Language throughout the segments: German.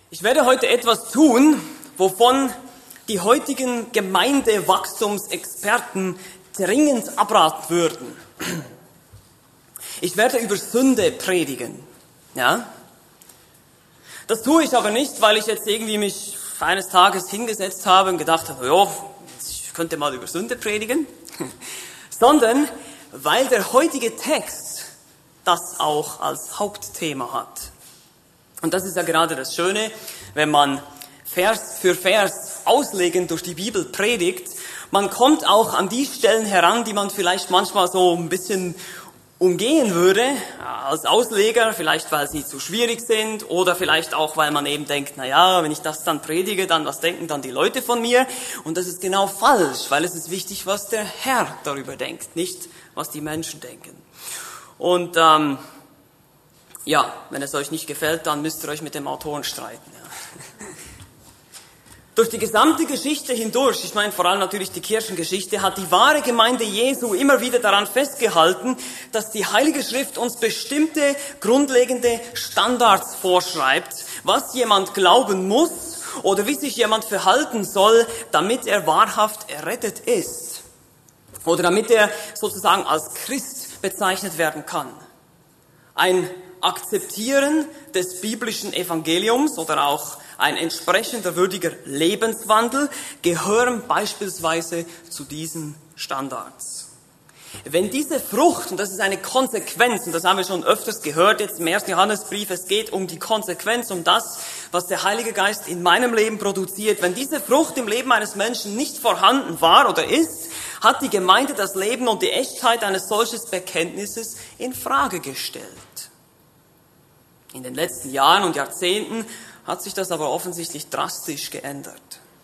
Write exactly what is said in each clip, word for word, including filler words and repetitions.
Ich werde heute etwas tun, wovon die heutigen Gemeindewachstumsexperten dringend abraten würden. Ich werde über Sünde predigen. Ja? Das tue ich aber nicht, weil ich jetzt irgendwie mich eines Tages hingesetzt habe und gedacht habe, ja, ich könnte mal über Sünde predigen, sondern weil der heutige Text das auch als Hauptthema hat. Und das ist ja gerade das Schöne, wenn man Vers für Vers auslegend durch die Bibel predigt. Man kommt auch an die Stellen heran, die man vielleicht manchmal so ein bisschen umgehen würde als Ausleger, vielleicht weil sie zu schwierig sind oder vielleicht auch, weil man eben denkt, na ja, wenn ich das dann predige, dann was denken dann die Leute von mir? Und das ist genau falsch, weil es ist wichtig, was der Herr darüber denkt, nicht was die Menschen denken. Und ähm, ja, wenn es euch nicht gefällt, dann müsst ihr euch mit dem Autoren streiten. Ja. Durch die gesamte Geschichte hindurch, ich meine vor allem natürlich die Kirchengeschichte, hat die wahre Gemeinde Jesu immer wieder daran festgehalten, dass die Heilige Schrift uns bestimmte grundlegende Standards vorschreibt, was jemand glauben muss oder wie sich jemand verhalten soll, damit er wahrhaft errettet ist oder damit er sozusagen als Christ bezeichnet werden kann. Ein Akzeptieren des biblischen Evangeliums oder auch ein entsprechender würdiger Lebenswandel gehören beispielsweise zu diesen Standards. Wenn diese Frucht, und das ist eine Konsequenz, und das haben wir schon öfters gehört jetzt im ersten Johannesbrief, es geht um die Konsequenz, um das, was der Heilige Geist in meinem Leben produziert. Wenn diese Frucht im Leben eines Menschen nicht vorhanden war oder ist, hat die Gemeinde das Leben und die Echtheit eines solchen Bekenntnisses in Frage gestellt. In den letzten Jahren und Jahrzehnten hat sich das aber offensichtlich drastisch geändert.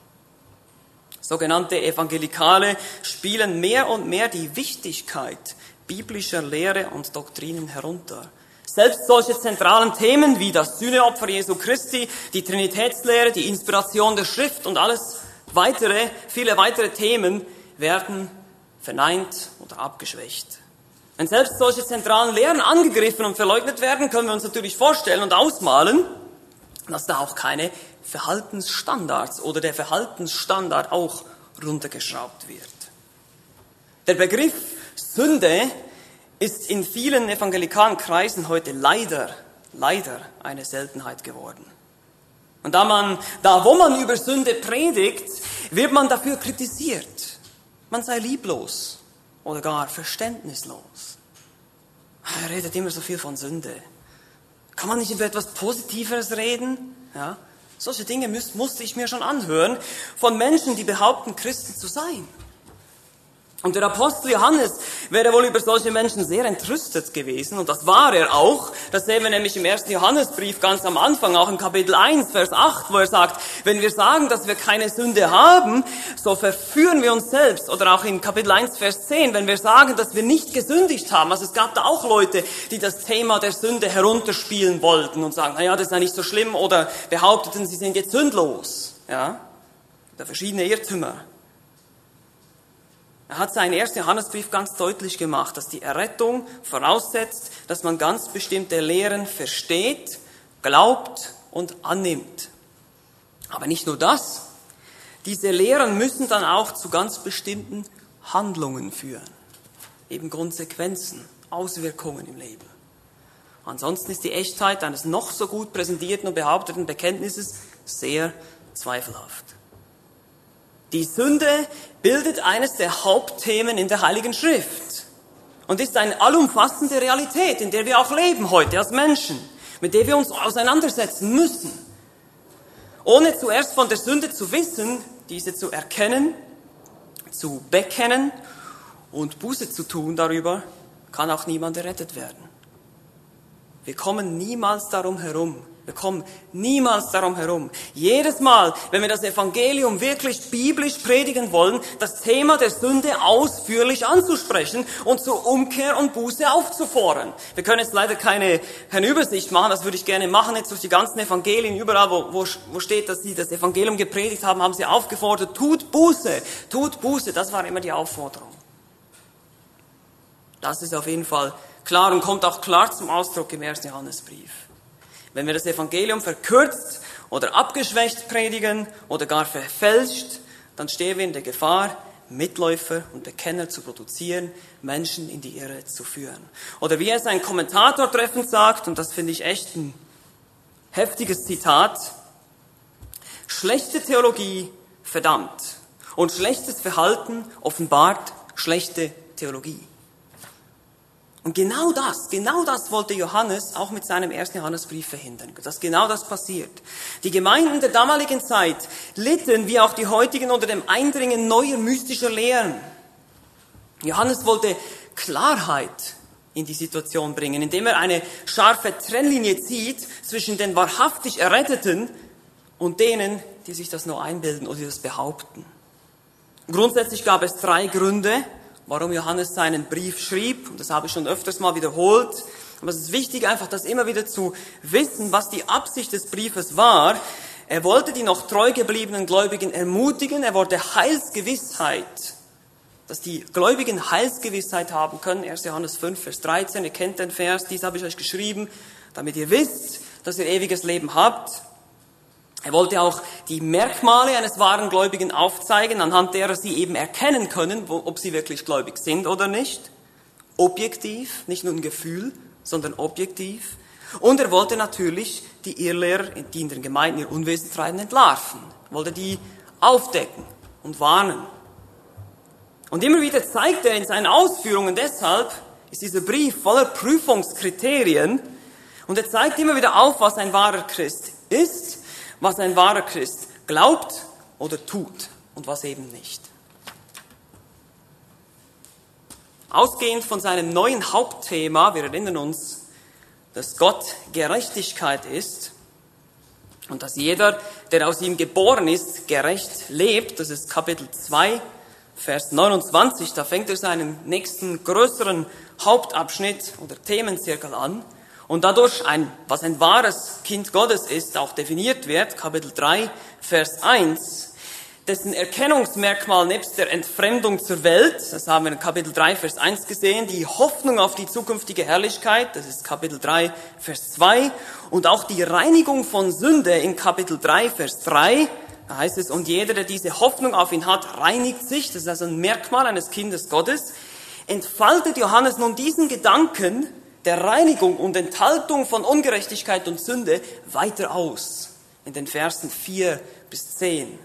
Sogenannte Evangelikale spielen mehr und mehr die Wichtigkeit biblischer Lehre und Doktrinen herunter. Selbst solche zentralen Themen wie das Sühneopfer Jesu Christi, die Trinitätslehre, die Inspiration der Schrift und alles weitere, viele weitere Themen werden verneint oder abgeschwächt. Wenn selbst solche zentralen Lehren angegriffen und verleugnet werden, können wir uns natürlich vorstellen und ausmalen, dass da auch keine Verhaltensstandards oder der Verhaltensstandard auch runtergeschraubt wird. Der Begriff Sünde ist in vielen evangelikalen Kreisen heute leider, leider eine Seltenheit geworden. Und da man, da wo man über Sünde predigt, wird man dafür kritisiert. Man sei lieblos oder gar verständnislos. Er redet immer so viel von Sünde. Kann man nicht über etwas Positiveres reden? Ja, solche Dinge müß, musste ich mir schon anhören von Menschen, die behaupten, Christen zu sein. Und der Apostel Johannes wäre wohl über solche Menschen sehr entrüstet gewesen. Und das war er auch. Das sehen wir nämlich im ersten Johannesbrief ganz am Anfang, auch im Kapitel eins, Vers acht, wo er sagt, wenn wir sagen, dass wir keine Sünde haben, so verführen wir uns selbst. Oder auch in Kapitel eins, Vers zehn, wenn wir sagen, dass wir nicht gesündigt haben. Also es gab da auch Leute, die das Thema der Sünde herunterspielen wollten und sagen, naja, das ist ja nicht so schlimm. Oder behaupteten, sie sind jetzt sündlos. Ja, da verschiedene Irrtümer. Er hat seinen ersten Johannesbrief ganz deutlich gemacht, dass die Errettung voraussetzt, dass man ganz bestimmte Lehren versteht, glaubt und annimmt. Aber nicht nur das. Diese Lehren müssen dann auch zu ganz bestimmten Handlungen führen. Eben Konsequenzen, Auswirkungen im Leben. Ansonsten ist die Echtheit eines noch so gut präsentierten und behaupteten Bekenntnisses sehr zweifelhaft. Die Sünde bildet eines der Hauptthemen in der Heiligen Schrift und ist eine allumfassende Realität, in der wir auch leben heute als Menschen, mit der wir uns auseinandersetzen müssen. Ohne zuerst von der Sünde zu wissen, diese zu erkennen, zu bekennen und Buße zu tun darüber, kann auch niemand errettet werden. Wir kommen niemals darum herum, Wir kommen niemals darum herum. Jedes Mal, wenn wir das Evangelium wirklich biblisch predigen wollen, das Thema der Sünde ausführlich anzusprechen und zur Umkehr und Buße aufzufordern. Wir können jetzt leider keine, keine Übersicht machen, das würde ich gerne machen, jetzt durch die ganzen Evangelien, überall, wo, wo, wo steht, dass sie das Evangelium gepredigt haben, haben sie aufgefordert, tut Buße, tut Buße, das war immer die Aufforderung. Das ist auf jeden Fall klar und kommt auch klar zum Ausdruck im ersten Johannesbrief. Wenn wir das Evangelium verkürzt oder abgeschwächt predigen oder gar verfälscht, dann stehen wir in der Gefahr, Mitläufer und Bekenner zu produzieren, Menschen in die Irre zu führen. Oder wie es ein Kommentator treffend sagt, und das finde ich echt ein heftiges Zitat: Schlechte Theologie verdammt und schlechtes Verhalten offenbart schlechte Theologie. Und genau das, genau das wollte Johannes auch mit seinem ersten Johannesbrief verhindern, dass genau das passiert. Die Gemeinden der damaligen Zeit litten, wie auch die heutigen, unter dem Eindringen neuer mystischer Lehren. Johannes wollte Klarheit in die Situation bringen, indem er eine scharfe Trennlinie zieht zwischen den wahrhaftig Erretteten und denen, die sich das nur einbilden oder die das behaupten. Grundsätzlich gab es drei Gründe, warum Johannes seinen Brief schrieb, und das habe ich schon öfters mal wiederholt. Aber es ist wichtig, einfach das immer wieder zu wissen, was die Absicht des Briefes war. Er wollte die noch treu gebliebenen Gläubigen ermutigen, er wollte Heilsgewissheit, dass die Gläubigen Heilsgewissheit haben können. erster Johannes fünf, Vers dreizehn, ihr kennt den Vers, dies habe ich euch geschrieben, damit ihr wisst, dass ihr ewiges Leben habt. Er wollte auch die Merkmale eines wahren Gläubigen aufzeigen, anhand derer sie eben erkennen können, wo, ob sie wirklich gläubig sind oder nicht. Objektiv, nicht nur ein Gefühl, sondern objektiv. Und er wollte natürlich die Irrlehrer, die in den Gemeinden ihr Unwesen treiben, entlarven. Er wollte die aufdecken und warnen. Und immer wieder zeigt er in seinen Ausführungen, deshalb ist dieser Brief voller Prüfungskriterien, und er zeigt immer wieder auf, was ein wahrer Christ ist, was ein wahrer Christ glaubt oder tut und was eben nicht. Ausgehend von seinem neuen Hauptthema, wir erinnern uns, dass Gott Gerechtigkeit ist und dass jeder, der aus ihm geboren ist, gerecht lebt. Das ist Kapitel zwei, Vers neunundzwanzig. Da fängt er seinen nächsten größeren Hauptabschnitt oder Themenzirkel an. Und dadurch, ein, was ein wahres Kind Gottes ist, auch definiert wird, Kapitel drei, Vers eins, dessen Erkennungsmerkmal nebst der Entfremdung zur Welt, das haben wir in Kapitel drei, Vers eins gesehen, die Hoffnung auf die zukünftige Herrlichkeit, das ist Kapitel drei, Vers zwei, und auch die Reinigung von Sünde in Kapitel drei, Vers drei, da heißt es, und jeder, der diese Hoffnung auf ihn hat, reinigt sich, das ist also ein Merkmal eines Kindes Gottes, entfaltet Johannes nun diesen Gedanken der Reinigung und Enthaltung von Ungerechtigkeit und Sünde weiter aus, in den Versen vier bis zehn.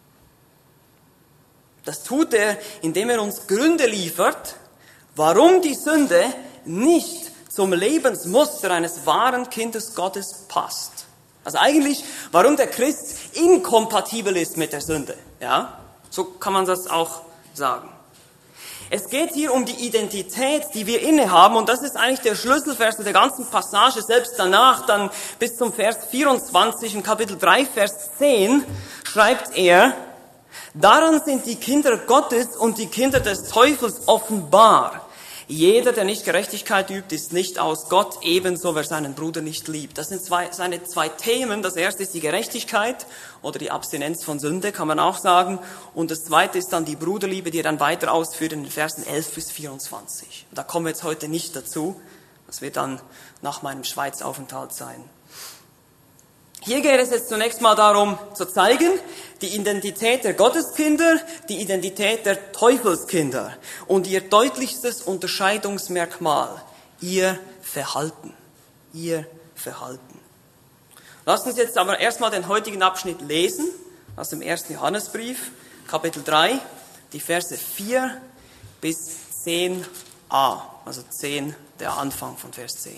Das tut er, indem er uns Gründe liefert, warum die Sünde nicht zum Lebensmuster eines wahren Kindes Gottes passt. Also eigentlich, warum der Christ inkompatibel ist mit der Sünde. Ja, so kann man das auch sagen. Es geht hier um die Identität, die wir innehaben, und das ist eigentlich der Schlüsselvers der ganzen Passage. Selbst danach, dann bis zum Vers vierundzwanzig in Kapitel drei, Vers zehn, schreibt er: Daran sind die Kinder Gottes und die Kinder des Teufels offenbar. Jeder, der nicht Gerechtigkeit übt, ist nicht aus Gott, ebenso wer seinen Bruder nicht liebt. Das sind zwei, seine zwei Themen. Das erste ist die Gerechtigkeit oder die Abstinenz von Sünde, kann man auch sagen. Und das zweite ist dann die Bruderliebe, die er dann weiter ausführt in den Versen elf bis vierundzwanzig. Da kommen wir jetzt heute nicht dazu. Das wird dann nach meinem Schweizaufenthalt sein. Hier geht es jetzt zunächst mal darum zu zeigen, die Identität der Gotteskinder, die Identität der Teufelskinder und ihr deutlichstes Unterscheidungsmerkmal, ihr Verhalten. Ihr Verhalten. Lasst uns jetzt aber erstmal den heutigen Abschnitt lesen, aus dem ersten Johannesbrief, Kapitel drei, die Verse vier bis zehn a, also zehn, der Anfang von Vers zehn.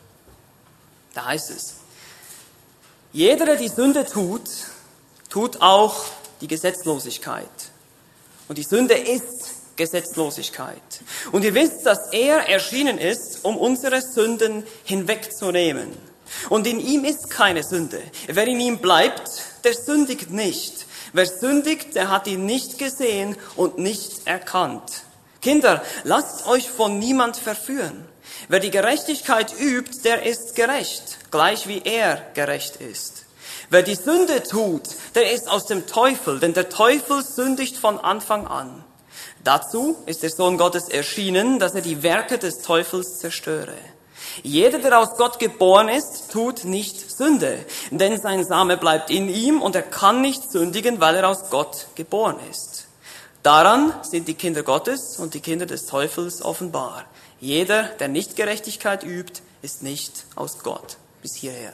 Da heißt es: Jeder, der die Sünde tut, tut auch die Gesetzlosigkeit. Und die Sünde ist Gesetzlosigkeit. Und ihr wisst, dass er erschienen ist, um unsere Sünden hinwegzunehmen. Und in ihm ist keine Sünde. Wer in ihm bleibt, der sündigt nicht. Wer sündigt, der hat ihn nicht gesehen und nicht erkannt. Kinder, lasst euch von niemand verführen. Wer die Gerechtigkeit übt, der ist gerecht, gleich wie er gerecht ist. Wer die Sünde tut, der ist aus dem Teufel, denn der Teufel sündigt von Anfang an. Dazu ist der Sohn Gottes erschienen, dass er die Werke des Teufels zerstöre. Jeder, der aus Gott geboren ist, tut nicht Sünde, denn sein Same bleibt in ihm und er kann nicht sündigen, weil er aus Gott geboren ist. Daran sind die Kinder Gottes und die Kinder des Teufels offenbar. Jeder, der nicht Gerechtigkeit übt, ist nicht aus Gott. Bis hierher.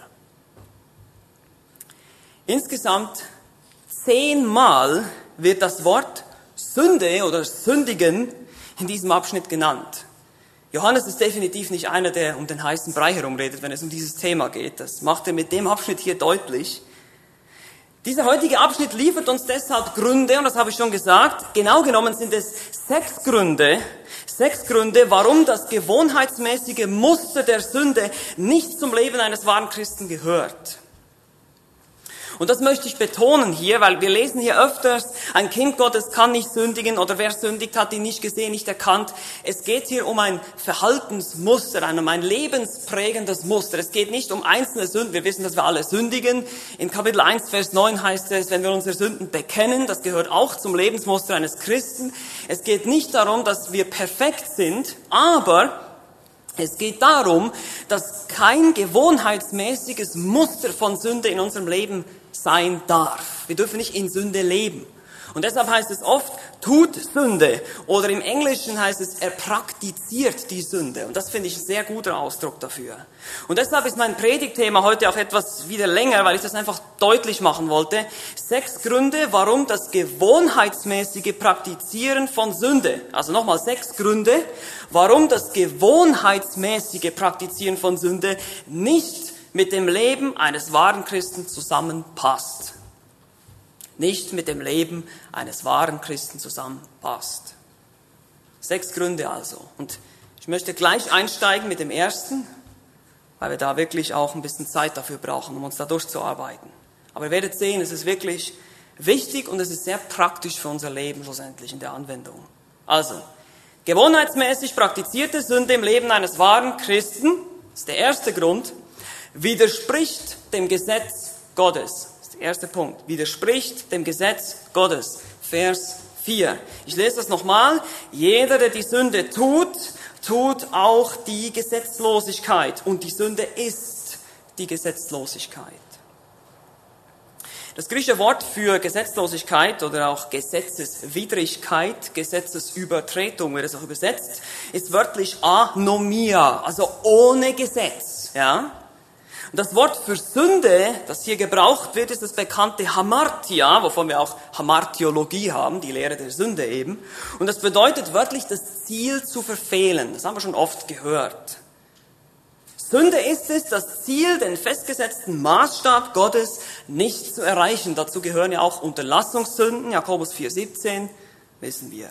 Insgesamt zehnmal wird das Wort Sünde oder Sündigen in diesem Abschnitt genannt. Johannes ist definitiv nicht einer, der um den heißen Brei herumredet, wenn es um dieses Thema geht. Das macht er mit dem Abschnitt hier deutlich. Dieser heutige Abschnitt liefert uns deshalb Gründe, und das habe ich schon gesagt, genau genommen sind es sechs Gründe, sechs Gründe, warum das gewohnheitsmäßige Muster der Sünde nicht zum Leben eines wahren Christen gehört. Und das möchte ich betonen hier, weil wir lesen hier öfters, ein Kind Gottes kann nicht sündigen oder wer sündigt, hat ihn nicht gesehen, nicht erkannt. Es geht hier um ein Verhaltensmuster, um ein lebensprägendes Muster. Es geht nicht um einzelne Sünden. Wir wissen, dass wir alle sündigen. In Kapitel eins, Vers neun heißt es, wenn wir unsere Sünden bekennen, das gehört auch zum Lebensmuster eines Christen. Es geht nicht darum, dass wir perfekt sind, aber es geht darum, dass kein gewohnheitsmäßiges Muster von Sünde in unserem Leben sein darf. Wir dürfen nicht in Sünde leben. Und deshalb heißt es oft, tut Sünde. Oder im Englischen heißt es, er praktiziert die Sünde. Und das finde ich ein sehr guter Ausdruck dafür. Und deshalb ist mein Predigtthema heute auch etwas wieder länger, weil ich das einfach deutlich machen wollte. Sechs Gründe, warum das gewohnheitsmäßige Praktizieren von Sünde, also nochmal sechs Gründe, warum das gewohnheitsmäßige Praktizieren von Sünde nicht mit dem Leben eines wahren Christen zusammenpasst. Nicht mit dem Leben eines wahren Christen zusammenpasst. Sechs Gründe also. Und ich möchte gleich einsteigen mit dem ersten, weil wir da wirklich auch ein bisschen Zeit dafür brauchen, um uns da durchzuarbeiten. Aber ihr werdet sehen, es ist wirklich wichtig und es ist sehr praktisch für unser Leben schlussendlich in der Anwendung. Also, gewohnheitsmäßig praktizierte Sünde im Leben eines wahren Christen, das ist der erste Grund, widerspricht dem Gesetz Gottes. Das ist der erste Punkt. Widerspricht dem Gesetz Gottes. Vers vier. Ich lese das nochmal. Jeder, der die Sünde tut, tut auch die Gesetzlosigkeit. Und die Sünde ist die Gesetzlosigkeit. Das griechische Wort für Gesetzlosigkeit oder auch Gesetzeswidrigkeit, Gesetzesübertretung wird es auch übersetzt, ist wörtlich anomia, also ohne Gesetz. Ja? Und das Wort für Sünde, das hier gebraucht wird, ist das bekannte Hamartia, wovon wir auch Hamartiologie haben, die Lehre der Sünde eben. Und das bedeutet wörtlich, das Ziel zu verfehlen. Das haben wir schon oft gehört. Sünde ist es, das Ziel, den festgesetzten Maßstab Gottes nicht zu erreichen. Dazu gehören ja auch Unterlassungssünden, Jakobus vier siebzehn, wissen wir.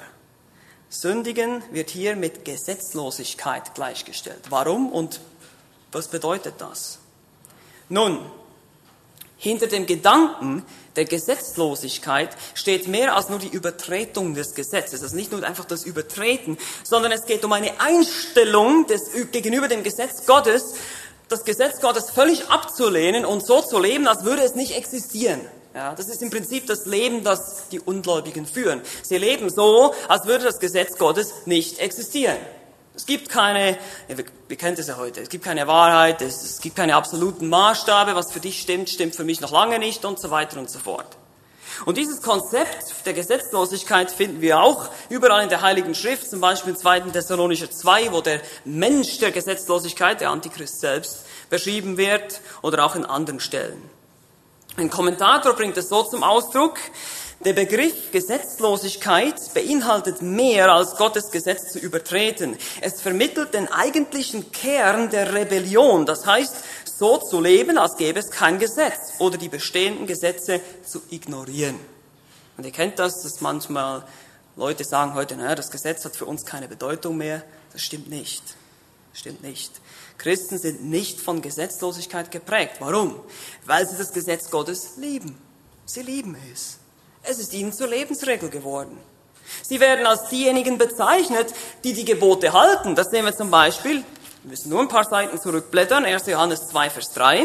Sündigen wird hier mit Gesetzlosigkeit gleichgestellt. Warum und was bedeutet das? Nun, hinter dem Gedanken der Gesetzlosigkeit steht mehr als nur die Übertretung des Gesetzes. Also nicht nur einfach das Übertreten, sondern es geht um eine Einstellung des, gegenüber dem Gesetz Gottes, das Gesetz Gottes völlig abzulehnen und so zu leben, als würde es nicht existieren. Ja, das ist im Prinzip das Leben, das die Ungläubigen führen. Sie leben so, als würde das Gesetz Gottes nicht existieren. Es gibt keine, wir, wir kennen das ja heute, es gibt keine Wahrheit, es, es gibt keine absoluten Maßstabe, was für dich stimmt, stimmt für mich noch lange nicht und so weiter und so fort. Und dieses Konzept der Gesetzlosigkeit finden wir auch überall in der Heiligen Schrift, zum Beispiel in zweiten Thessalonicher zwei, wo der Mensch der Gesetzlosigkeit, der Antichrist selbst, beschrieben wird oder auch in anderen Stellen. Ein Kommentator bringt es so zum Ausdruck: Der Begriff Gesetzlosigkeit beinhaltet mehr als Gottes Gesetz zu übertreten. Es vermittelt den eigentlichen Kern der Rebellion, das heißt, so zu leben, als gäbe es kein Gesetz oder die bestehenden Gesetze zu ignorieren. Und ihr kennt das, dass manchmal Leute sagen heute, naja, das Gesetz hat für uns keine Bedeutung mehr. Das stimmt nicht. Das stimmt nicht. Christen sind nicht von Gesetzlosigkeit geprägt. Warum? Weil sie das Gesetz Gottes lieben. Sie lieben es. Es ist ihnen zur Lebensregel geworden. Sie werden als diejenigen bezeichnet, die die Gebote halten. Das sehen wir zum Beispiel, wir müssen nur ein paar Seiten zurückblättern, erster Johannes zwei, Vers drei.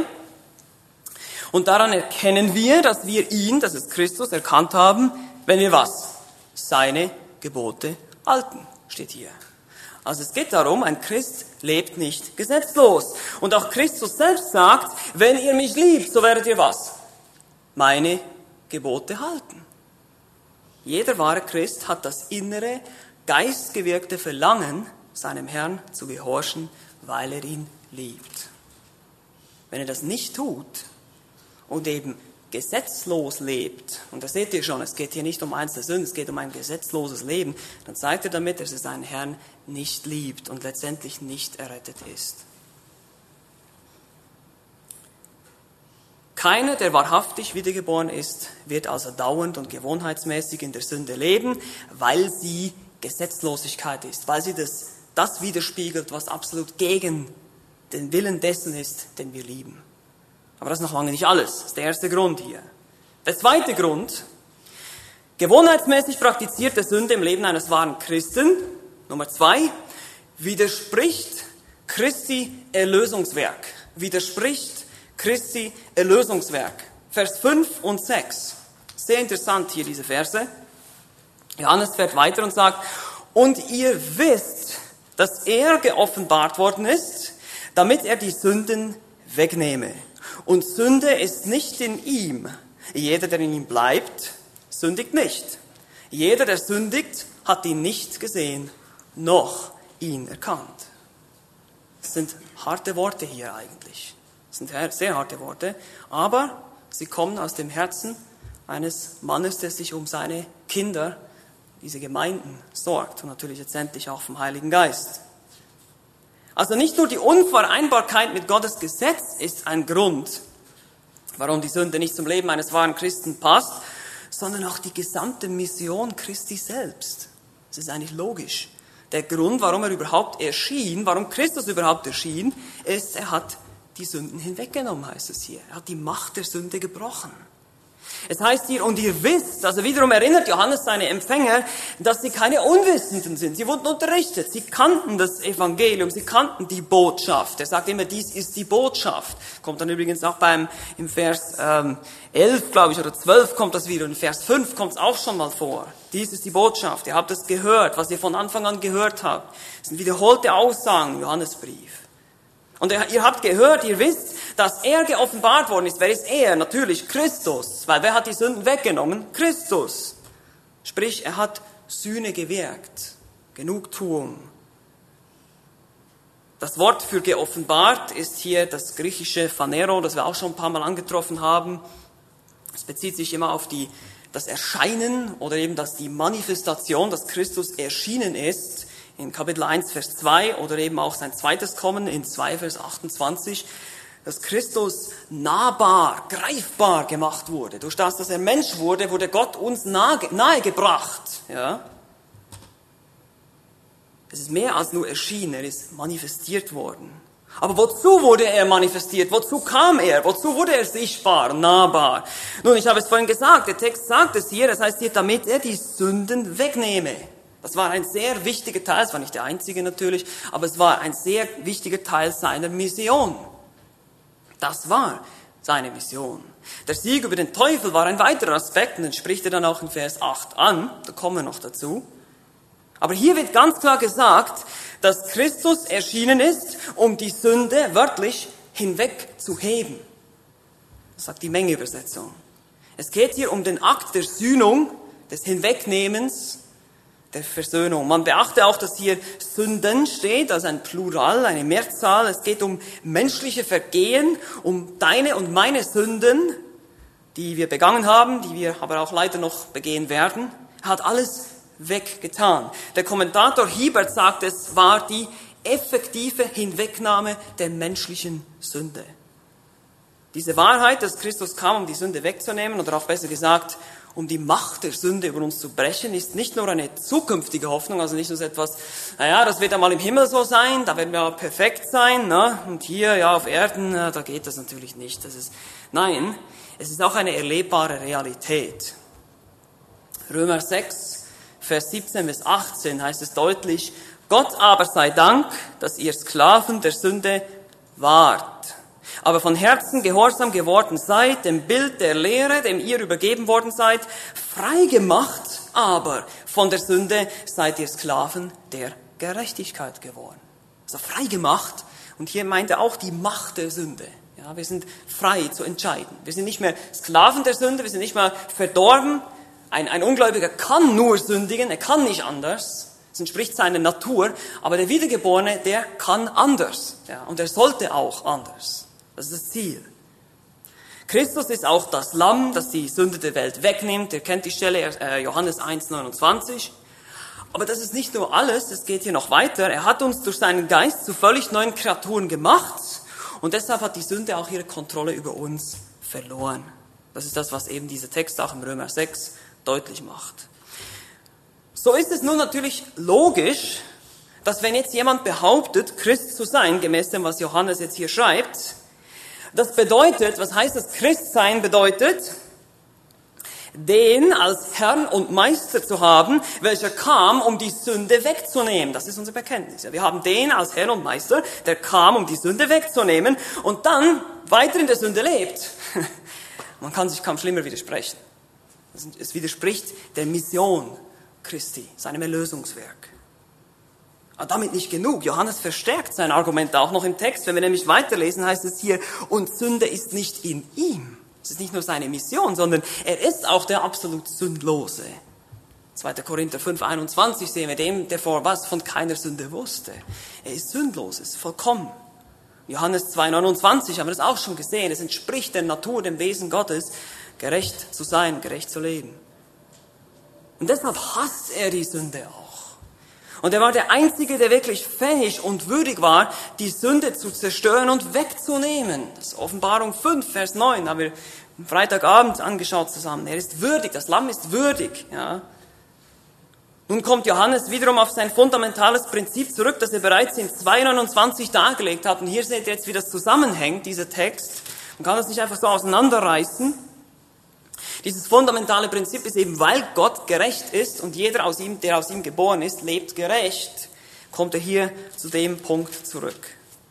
Und daran erkennen wir, dass wir ihn, das ist Christus, erkannt haben, wenn wir was? Seine Gebote halten, steht hier. Also es geht darum, ein Christ lebt nicht gesetzlos. Und auch Christus selbst sagt, wenn ihr mich liebt, so werdet ihr was? Meine Gebote halten. Jeder wahre Christ hat das innere, geistgewirkte Verlangen, seinem Herrn zu gehorchen, weil er ihn liebt. Wenn er das nicht tut und eben gesetzlos lebt, und da seht ihr schon, es geht hier nicht um einzelne Sünden, es geht um ein gesetzloses Leben, dann zeigt er damit, dass er seinen Herrn nicht liebt und letztendlich nicht errettet ist. Keiner, der wahrhaftig wiedergeboren ist, wird also dauernd und gewohnheitsmäßig in der Sünde leben, weil sie Gesetzlosigkeit ist, weil sie das, das widerspiegelt, was absolut gegen den Willen dessen ist, den wir lieben. Aber das ist noch lange nicht alles. Das ist der erste Grund hier. Der zweite Grund: gewohnheitsmäßig praktizierte Sünde im Leben eines wahren Christen, Nummer zwei, widerspricht Christi Erlösungswerk. Widerspricht Christi Erlösungswerk. Vers fünf und sechs. Sehr interessant hier diese Verse. Johannes fährt weiter und sagt, und ihr wisst, dass er geoffenbart worden ist, damit er die Sünden wegnehme. Und Sünde ist nicht in ihm. Jeder, der in ihm bleibt, sündigt nicht. Jeder, der sündigt, hat ihn nicht gesehen, noch ihn erkannt. Das sind harte Worte hier eigentlich. Das sind sehr harte Worte, aber sie kommen aus dem Herzen eines Mannes, der sich um seine Kinder, diese Gemeinden, sorgt und natürlich letztendlich auch vom Heiligen Geist. Also nicht nur die Unvereinbarkeit mit Gottes Gesetz ist ein Grund, warum die Sünde nicht zum Leben eines wahren Christen passt, sondern auch die gesamte Mission Christi selbst. Das ist eigentlich logisch. Der Grund, warum er überhaupt erschien, warum Christus überhaupt erschien, ist, er hat die Sünden hinweggenommen, heißt es hier. Er hat die Macht der Sünde gebrochen. Es heißt hier, und ihr wisst, also wiederum erinnert Johannes seine Empfänger, dass sie keine Unwissenden sind. Sie wurden unterrichtet, sie kannten das Evangelium, sie kannten die Botschaft. Er sagt immer, dies ist die Botschaft. Kommt dann übrigens auch beim, im Vers ähm, elf, glaube ich, oder zwölf kommt das wieder. Und in Vers fünf kommt es auch schon mal vor. Dies ist die Botschaft. Ihr habt es gehört, was ihr von Anfang an gehört habt. Das sind wiederholte Aussagen im Johannesbrief. Und ihr habt gehört, ihr wisst, dass er geoffenbart worden ist. Wer ist er? Natürlich Christus. Weil wer hat die Sünden weggenommen? Christus. Sprich, er hat Sühne gewirkt. Genugtuung. Das Wort für geoffenbart ist hier das griechische Phanero, das wir auch schon ein paar Mal angetroffen haben. Es bezieht sich immer auf die, das Erscheinen oder eben das, die Manifestation, dass Christus erschienen ist. In Kapitel eins, Vers zwei oder eben auch sein zweites Kommen in zwei, Vers achtundzwanzig, dass Christus nahbar, greifbar gemacht wurde. Durch das, dass er Mensch wurde, wurde Gott uns nahe, nahe gebracht. Ja? Es ist mehr als nur erschienen, er ist manifestiert worden. Aber wozu wurde er manifestiert? Wozu kam er? Wozu wurde er sichtbar, nahbar? Nun, ich habe es vorhin gesagt, der Text sagt es hier, das heißt hier, damit er die Sünden wegnehme. Das war ein sehr wichtiger Teil, es war nicht der einzige natürlich, aber es war ein sehr wichtiger Teil seiner Mission. Das war seine Mission. Der Sieg über den Teufel war ein weiterer Aspekt und den spricht er dann auch in Vers acht an, da kommen wir noch dazu. Aber hier wird ganz klar gesagt, dass Christus erschienen ist, um die Sünde wörtlich hinwegzuheben. Das sagt die Mengeübersetzung. Es geht hier um den Akt der Sühnung, des Hinwegnehmens, der Versöhnung. Man beachte auch, dass hier Sünden steht, also ein Plural, eine Mehrzahl. Es geht um menschliche Vergehen, um deine und meine Sünden, die wir begangen haben, die wir aber auch leider noch begehen werden. Er hat alles weggetan. Der Kommentator Hiebert sagt, es war die effektive Hinwegnahme der menschlichen Sünde. Diese Wahrheit, dass Christus kam, um die Sünde wegzunehmen, oder auch besser gesagt, um die Macht der Sünde über uns zu brechen, ist nicht nur eine zukünftige Hoffnung, also nicht nur so etwas, naja, das wird einmal im Himmel so sein, da werden wir perfekt sein, ne? Und hier, ja, auf Erden, na, da geht das natürlich nicht. Das ist, nein, es ist auch eine erlebbare Realität. Römer sechs, Vers siebzehn bis achtzehn heißt es deutlich, Gott aber sei Dank, dass ihr Sklaven der Sünde wart, aber von Herzen gehorsam geworden seid, dem Bild der Lehre, dem ihr übergeben worden seid, frei gemacht, aber von der Sünde seid ihr Sklaven der Gerechtigkeit geworden. Also frei gemacht. Und hier meint er auch die Macht der Sünde. Ja, wir sind frei zu entscheiden. Wir sind nicht mehr Sklaven der Sünde, wir sind nicht mehr verdorben. Ein, ein Ungläubiger kann nur sündigen, er kann nicht anders. Das entspricht seiner Natur. Aber der Wiedergeborene, der kann anders. Ja, und er sollte auch anders. Das ist das Ziel. Christus ist auch das Lamm, das die Sünde der Welt wegnimmt. Ihr kennt die Stelle, äh, Johannes eins neunundzwanzig. Aber das ist nicht nur alles, es geht hier noch weiter. Er hat uns durch seinen Geist zu völlig neuen Kreaturen gemacht und deshalb hat die Sünde auch ihre Kontrolle über uns verloren. Das ist das, was eben dieser Text auch im Römer sechs deutlich macht. So ist es nun natürlich logisch, dass wenn jetzt jemand behauptet, Christ zu sein, gemäß dem, was Johannes jetzt hier schreibt, das bedeutet, was heißt das Christsein bedeutet? Den als Herrn und Meister zu haben, welcher kam, um die Sünde wegzunehmen. Das ist unser Bekenntnis. Wir haben den als Herr und Meister, der kam, um die Sünde wegzunehmen und dann weiter in der Sünde lebt. Man kann sich kaum schlimmer widersprechen. Es widerspricht der Mission Christi, seinem Erlösungswerk. Aber damit nicht genug. Johannes verstärkt sein Argument auch noch im Text. Wenn wir nämlich weiterlesen, heißt es hier, und Sünde ist nicht in ihm. Es ist nicht nur seine Mission, sondern er ist auch der absolut Sündlose. zweiter Korinther fünf einundzwanzig sehen wir dem, der vor was von keiner Sünde wusste. Er ist sündlos, ist vollkommen. Johannes zwei neunundzwanzig haben wir das auch schon gesehen. Es entspricht der Natur, dem Wesen Gottes, gerecht zu sein, gerecht zu leben. Und deshalb hasst er die Sünde auch. Und er war der Einzige, der wirklich fähig und würdig war, die Sünde zu zerstören und wegzunehmen. Das ist Offenbarung fünf, Vers neun, haben wir am Freitagabend angeschaut zusammen. Er ist würdig, das Lamm ist würdig. Ja. Nun kommt Johannes wiederum auf sein fundamentales Prinzip zurück, das er bereits in zwei neunundzwanzig dargelegt hat. Und hier seht ihr jetzt, wie das zusammenhängt, dieser Text. Man kann das nicht einfach so auseinanderreißen. Dieses fundamentale Prinzip ist eben, weil Gott gerecht ist und jeder, aus ihm, der aus ihm geboren ist, lebt gerecht, kommt er hier zu dem Punkt zurück.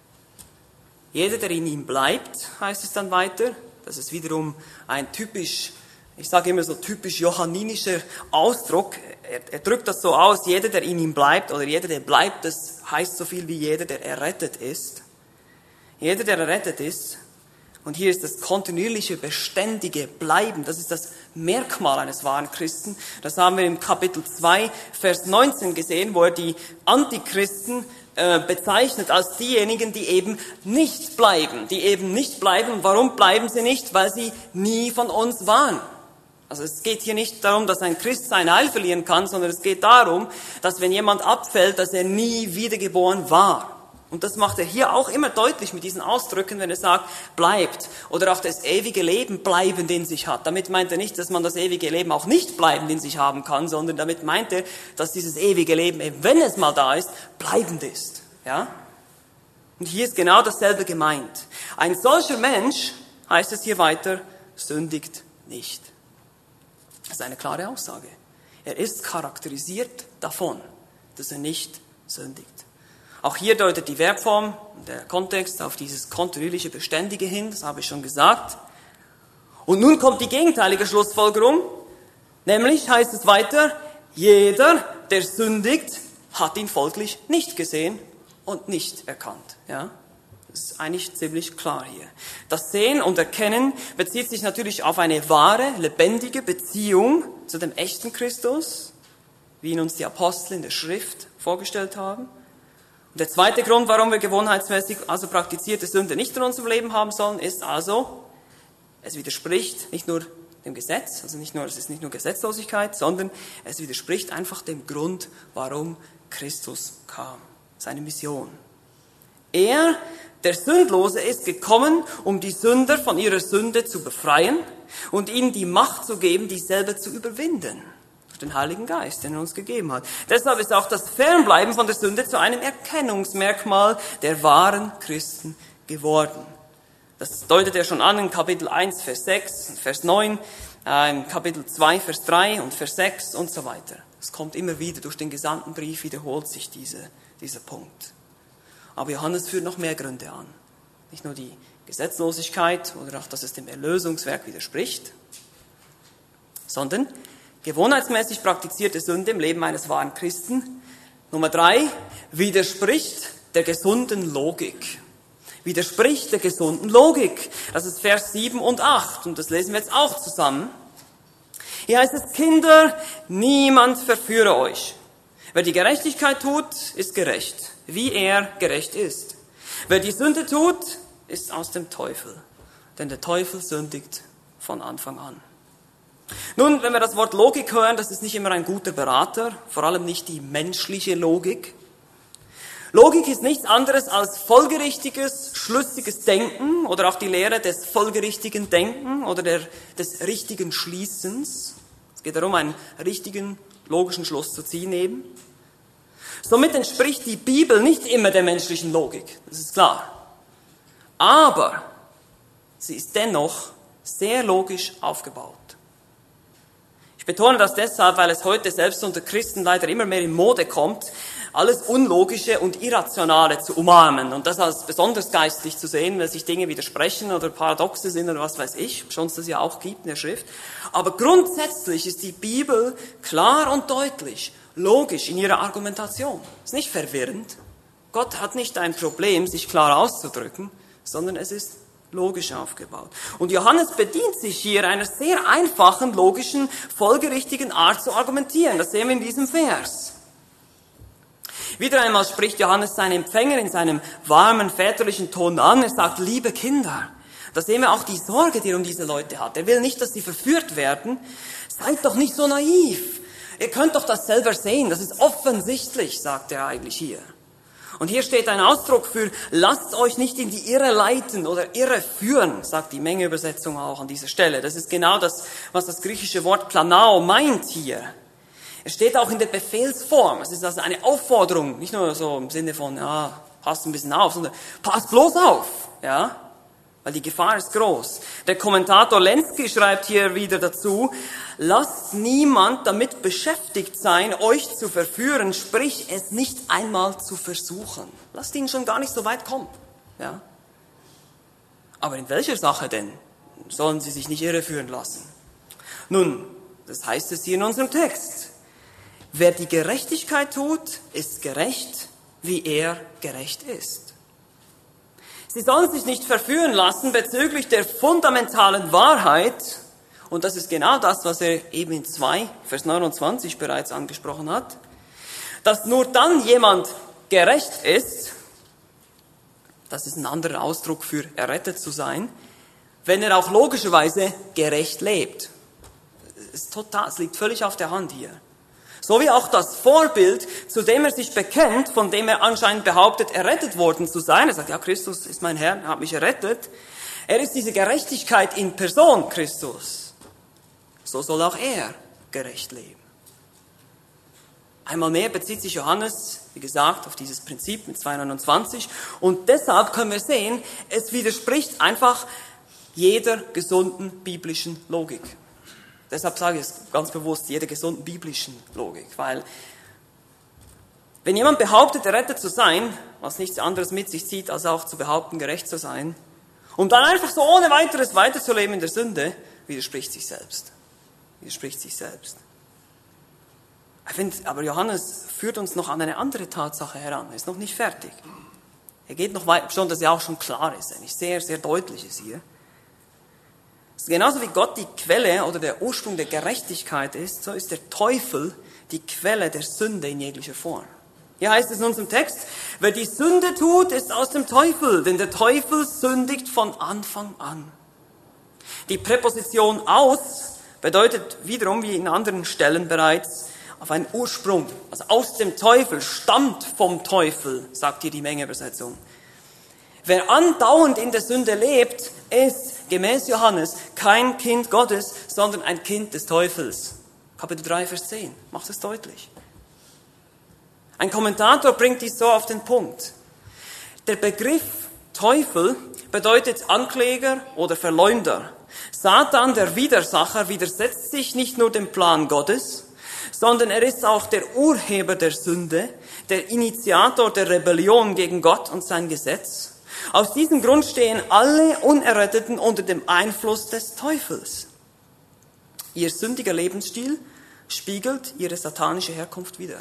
Jeder, der in ihm bleibt, heißt es dann weiter, das ist wiederum ein typisch, ich sage immer so typisch johanninischer Ausdruck, er, er drückt das so aus, jeder, der in ihm bleibt oder jeder, der bleibt, das heißt so viel wie jeder, der errettet ist. Jeder, der errettet ist. Und hier ist das kontinuierliche, beständige Bleiben. Das ist das Merkmal eines wahren Christen. Das haben wir im Kapitel zwei, Vers neunzehn gesehen, wo er die Antichristen äh, bezeichnet als diejenigen, die eben nicht bleiben. Die eben nicht bleiben. Und warum bleiben sie nicht? Weil sie nie von uns waren. Also es geht hier nicht darum, dass ein Christ sein Heil verlieren kann, sondern es geht darum, dass wenn jemand abfällt, dass er nie wiedergeboren war. Und das macht er hier auch immer deutlich mit diesen Ausdrücken, wenn er sagt, bleibt. Oder auch das ewige Leben bleibend in sich hat. Damit meint er nicht, dass man das ewige Leben auch nicht bleibend in sich haben kann, sondern damit meint er, dass dieses ewige Leben, eben wenn es mal da ist, bleibend ist. Ja? Und hier ist genau dasselbe gemeint. Ein solcher Mensch, heißt es hier weiter, sündigt nicht. Das ist eine klare Aussage. Er ist charakterisiert davon, dass er nicht sündigt. Auch hier deutet die Verbform, der Kontext, auf dieses kontinuierliche Beständige hin, das habe ich schon gesagt. Und nun kommt die gegenteilige Schlussfolgerung, nämlich heißt es weiter, jeder, der sündigt, hat ihn folglich nicht gesehen und nicht erkannt. Ja? Das ist eigentlich ziemlich klar hier. Das Sehen und Erkennen bezieht sich natürlich auf eine wahre, lebendige Beziehung zu dem echten Christus, wie ihn uns die Apostel in der Schrift vorgestellt haben. Und der zweite Grund, warum wir gewohnheitsmäßig also praktizierte Sünde nicht in unserem Leben haben sollen, ist also, es widerspricht nicht nur dem Gesetz, also nicht nur, es ist nicht nur Gesetzlosigkeit, sondern es widerspricht einfach dem Grund, warum Christus kam, seine Mission. Er, der Sündlose, ist gekommen, um die Sünder von ihrer Sünde zu befreien und ihnen die Macht zu geben, dieselbe zu überwinden. Den Heiligen Geist, den er uns gegeben hat. Deshalb ist auch das Fernbleiben von der Sünde zu einem Erkennungsmerkmal der wahren Christen geworden. Das deutet er schon an in Kapitel eins, Vers sechs, Vers neun, äh, in Kapitel zwei, Vers drei und Vers sechs und so weiter. Es kommt immer wieder, durch den gesandten Brief wiederholt sich diese, dieser Punkt. Aber Johannes führt noch mehr Gründe an. Nicht nur die Gesetzlosigkeit oder auch, dass es dem Erlösungswerk widerspricht, sondern gewohnheitsmäßig praktizierte Sünde im Leben eines wahren Christen. Nummer drei, widerspricht der gesunden Logik. Widerspricht der gesunden Logik. Das ist Vers sieben und acht und das lesen wir jetzt auch zusammen. Hier heißt es, Kinder, niemand verführe euch. Wer die Gerechtigkeit tut, ist gerecht, wie er gerecht ist. Wer die Sünde tut, ist aus dem Teufel, denn der Teufel sündigt von Anfang an. Nun, wenn wir das Wort Logik hören, das ist nicht immer ein guter Berater, vor allem nicht die menschliche Logik. Logik ist nichts anderes als folgerichtiges, schlüssiges Denken oder auch die Lehre des folgerichtigen Denken oder der, des richtigen Schließens. Es geht darum, einen richtigen, logischen Schluss zu ziehen eben. Somit entspricht die Bibel nicht immer der menschlichen Logik, das ist klar. Aber sie ist dennoch sehr logisch aufgebaut. Ich betone das deshalb, weil es heute selbst unter Christen leider immer mehr in Mode kommt, alles Unlogische und Irrationale zu umarmen und das als besonders geistlich zu sehen, weil sich Dinge widersprechen oder paradoxe sind oder was weiß ich, schon es das ja auch gibt in der Schrift. Aber grundsätzlich ist die Bibel klar und deutlich, logisch in ihrer Argumentation. Ist nicht verwirrend. Gott hat nicht ein Problem, sich klar auszudrücken, sondern es ist logisch aufgebaut. Und Johannes bedient sich hier einer sehr einfachen, logischen, folgerichtigen Art zu argumentieren. Das sehen wir in diesem Vers. Wieder einmal spricht Johannes seine Empfänger in seinem warmen, väterlichen Ton an. Er sagt, liebe Kinder. Da sehen wir auch die Sorge, die er um diese Leute hat. Er will nicht, dass sie verführt werden. Seid doch nicht so naiv. Ihr könnt doch das selber sehen. Das ist offensichtlich, sagt er eigentlich hier. Und hier steht ein Ausdruck für, lasst euch nicht in die Irre leiten oder Irre führen, sagt die Mengeübersetzung auch an dieser Stelle. Das ist genau das, was das griechische Wort planao meint hier. Es steht auch in der Befehlsform. Es ist also eine Aufforderung, nicht nur so im Sinne von, ja, passt ein bisschen auf, sondern passt bloß auf, ja, weil die Gefahr ist groß. Der Kommentator Lenski schreibt hier wieder dazu, lasst niemand damit beschäftigt sein, euch zu verführen, sprich es nicht einmal zu versuchen. Lasst ihn schon gar nicht so weit kommen, ja. Aber in welcher Sache denn sollen sie sich nicht irreführen lassen? Nun, das heißt es hier in unserem Text. Wer die Gerechtigkeit tut, ist gerecht, wie er gerecht ist. Sie sollen sich nicht verführen lassen bezüglich der fundamentalen Wahrheit, und das ist genau das, was er eben in zwei, Vers neunundzwanzig bereits angesprochen hat, dass nur dann jemand gerecht ist, das ist ein anderer Ausdruck für errettet zu sein, wenn er auch logischerweise gerecht lebt. Es ist total, es liegt völlig auf der Hand hier. So wie auch das Vorbild, zu dem er sich bekennt, von dem er anscheinend behauptet, errettet worden zu sein. Er sagt, ja, Christus ist mein Herr, er hat mich errettet. Er ist diese Gerechtigkeit in Person, Christus. So soll auch er gerecht leben. Einmal mehr bezieht sich Johannes, wie gesagt, auf dieses Prinzip mit zwei neunundzwanzig. Und deshalb können wir sehen, es widerspricht einfach jeder gesunden biblischen Logik. Deshalb sage ich es ganz bewusst, jeder gesunden biblischen Logik. Weil, wenn jemand behauptet, errettet zu sein, was nichts anderes mit sich zieht, als auch zu behaupten, gerecht zu sein, und dann einfach so ohne weiteres weiterzuleben in der Sünde, widerspricht sich selbst. Widerspricht sich selbst. Ich finde, aber Johannes führt uns noch an eine andere Tatsache heran. Er ist noch nicht fertig. Er geht noch weiter, schon, dass er auch schon klar ist, eigentlich sehr, sehr deutlich ist hier. Genauso wie Gott die Quelle oder der Ursprung der Gerechtigkeit ist, so ist der Teufel die Quelle der Sünde in jeglicher Form. Hier heißt es in unserem Text, wer die Sünde tut, ist aus dem Teufel, denn der Teufel sündigt von Anfang an. Die Präposition aus bedeutet wiederum, wie in anderen Stellen bereits, auf einen Ursprung, also aus dem Teufel, stammt vom Teufel, sagt hier die Mengeübersetzung. Wer andauernd in der Sünde lebt, ist, gemäß Johannes, kein Kind Gottes, sondern ein Kind des Teufels. Kapitel drei, Vers zehn, macht es deutlich. Ein Kommentator bringt dies so auf den Punkt. Der Begriff Teufel bedeutet Ankläger oder Verleumder. Satan, der Widersacher, widersetzt sich nicht nur dem Plan Gottes, sondern er ist auch der Urheber der Sünde, der Initiator der Rebellion gegen Gott und sein Gesetz. Aus diesem Grund stehen alle Unerretteten unter dem Einfluss des Teufels. Ihr sündiger Lebensstil spiegelt ihre satanische Herkunft wider.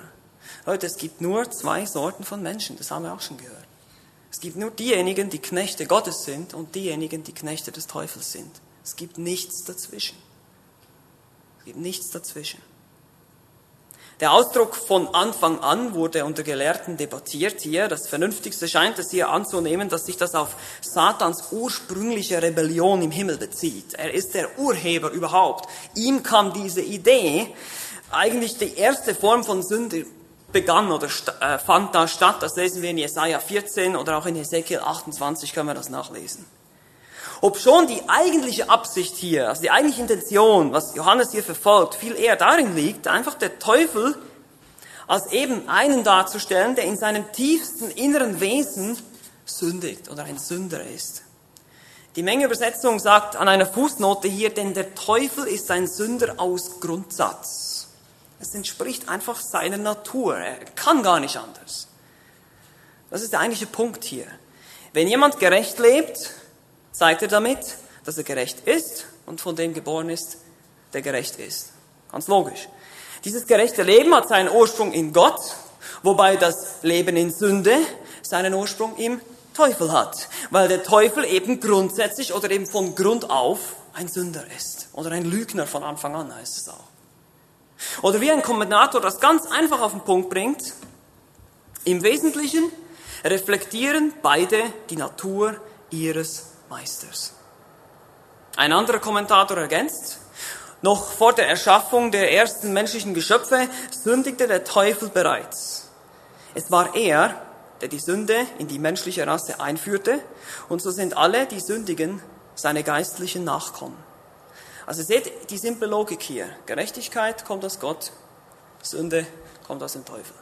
Leute, es gibt nur zwei Sorten von Menschen, das haben wir auch schon gehört. Es gibt nur diejenigen, die Knechte Gottes sind und diejenigen, die Knechte des Teufels sind. Es gibt nichts dazwischen. Es gibt nichts dazwischen. Der Ausdruck von Anfang an wurde unter Gelehrten debattiert hier. Das Vernünftigste scheint es hier anzunehmen, dass sich das auf Satans ursprüngliche Rebellion im Himmel bezieht. Er ist der Urheber überhaupt. Ihm kam diese Idee, eigentlich die erste Form von Sünde begann oder äh, fand da statt. Das lesen wir in Jesaja vierzehn oder auch in Hesekiel achtundzwanzig können wir das nachlesen. Obschon die eigentliche Absicht hier, also die eigentliche Intention, was Johannes hier verfolgt, viel eher darin liegt, einfach der Teufel als eben einen darzustellen, der in seinem tiefsten inneren Wesen sündigt oder ein Sünder ist. Die Mengeübersetzung sagt an einer Fußnote hier, denn der Teufel ist ein Sünder aus Grundsatz. Es entspricht einfach seiner Natur. Er kann gar nicht anders. Das ist der eigentliche Punkt hier. Wenn jemand gerecht lebt, zeigt er damit, dass er gerecht ist und von dem geboren ist, der gerecht ist. Ganz logisch. Dieses gerechte Leben hat seinen Ursprung in Gott, wobei das Leben in Sünde seinen Ursprung im Teufel hat. Weil der Teufel eben grundsätzlich oder eben von Grund auf ein Sünder ist. Oder ein Lügner von Anfang an heißt es auch. Oder wie ein Kommentator das ganz einfach auf den Punkt bringt, im Wesentlichen reflektieren beide die Natur ihres Meisters. Ein anderer Kommentator ergänzt, noch vor der Erschaffung der ersten menschlichen Geschöpfe sündigte der Teufel bereits. Es war er, der die Sünde in die menschliche Rasse einführte, und so sind alle, die sündigen, seine geistlichen Nachkommen. Also seht die simple Logik hier. Gerechtigkeit kommt aus Gott, Sünde kommt aus dem Teufel.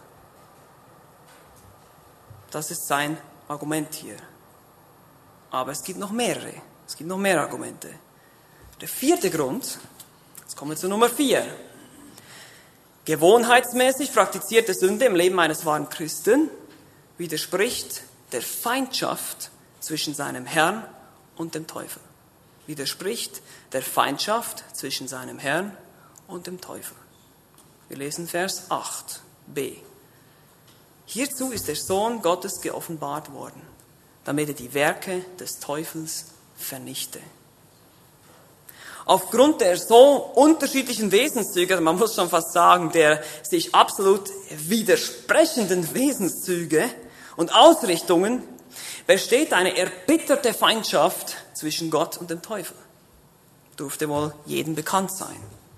Das ist sein Argument hier. Aber es gibt noch mehrere. Es gibt noch mehr Argumente. Der vierte Grund, jetzt kommen wir zu Nummer vier. Gewohnheitsmäßig praktizierte Sünde im Leben eines wahren Christen widerspricht der Feindschaft zwischen seinem Herrn und dem Teufel. Widerspricht der Feindschaft zwischen seinem Herrn und dem Teufel. Wir lesen Vers acht b. Hierzu ist der Sohn Gottes geoffenbart worden, damit er die Werke des Teufels vernichte. Aufgrund der so unterschiedlichen Wesenszüge, man muss schon fast sagen, der sich absolut widersprechenden Wesenszüge und Ausrichtungen, besteht eine erbitterte Feindschaft zwischen Gott und dem Teufel. Dürfte wohl jedem bekannt sein.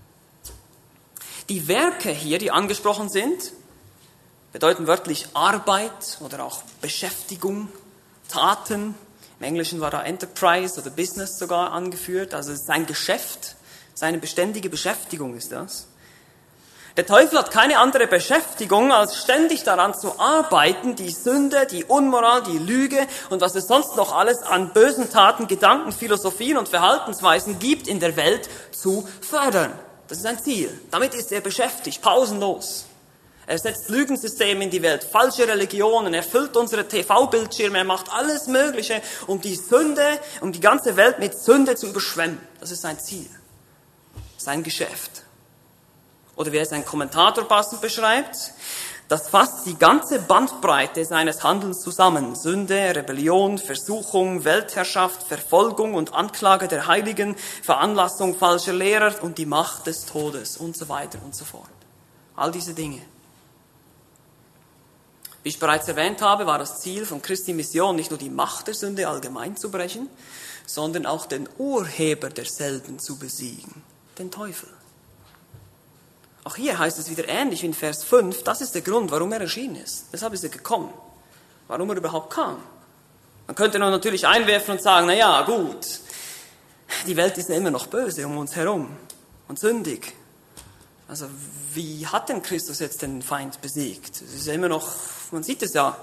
Die Werke hier, die angesprochen sind, bedeuten wörtlich Arbeit oder auch Beschäftigung, Taten. Im Englischen war da Enterprise oder Business sogar angeführt. Also es ist ein Geschäft, seine beständige Beschäftigung ist das. Der Teufel hat keine andere Beschäftigung, als ständig daran zu arbeiten, die Sünde, die Unmoral, die Lüge und was es sonst noch alles an bösen Taten, Gedanken, Philosophien und Verhaltensweisen gibt in der Welt zu fördern. Das ist sein Ziel. Damit ist er beschäftigt, pausenlos. Er setzt Lügensysteme in die Welt, falsche Religionen, er füllt unsere T V-Bildschirme, er macht alles Mögliche, um die Sünde, um die ganze Welt mit Sünde zu überschwemmen. Das ist sein Ziel, sein Geschäft. Oder wie es ein Kommentator passend beschreibt, das fasst die ganze Bandbreite seines Handelns zusammen. Sünde, Rebellion, Versuchung, Weltherrschaft, Verfolgung und Anklage der Heiligen, Veranlassung falscher Lehrer und die Macht des Todes und so weiter und so fort. All diese Dinge. Wie ich bereits erwähnt habe, war das Ziel von Christi Mission nicht nur die Macht der Sünde allgemein zu brechen, sondern auch den Urheber derselben zu besiegen, den Teufel. Auch hier heißt es wieder ähnlich wie in Vers fünf, das ist der Grund, warum er erschienen ist. Deshalb ist er gekommen. Warum er überhaupt kam. Man könnte nun natürlich einwerfen und sagen, na ja, gut, die Welt ist ja immer noch böse um uns herum und sündig. Also wie hat denn Christus jetzt den Feind besiegt? Es ist ja immer noch, man sieht es ja.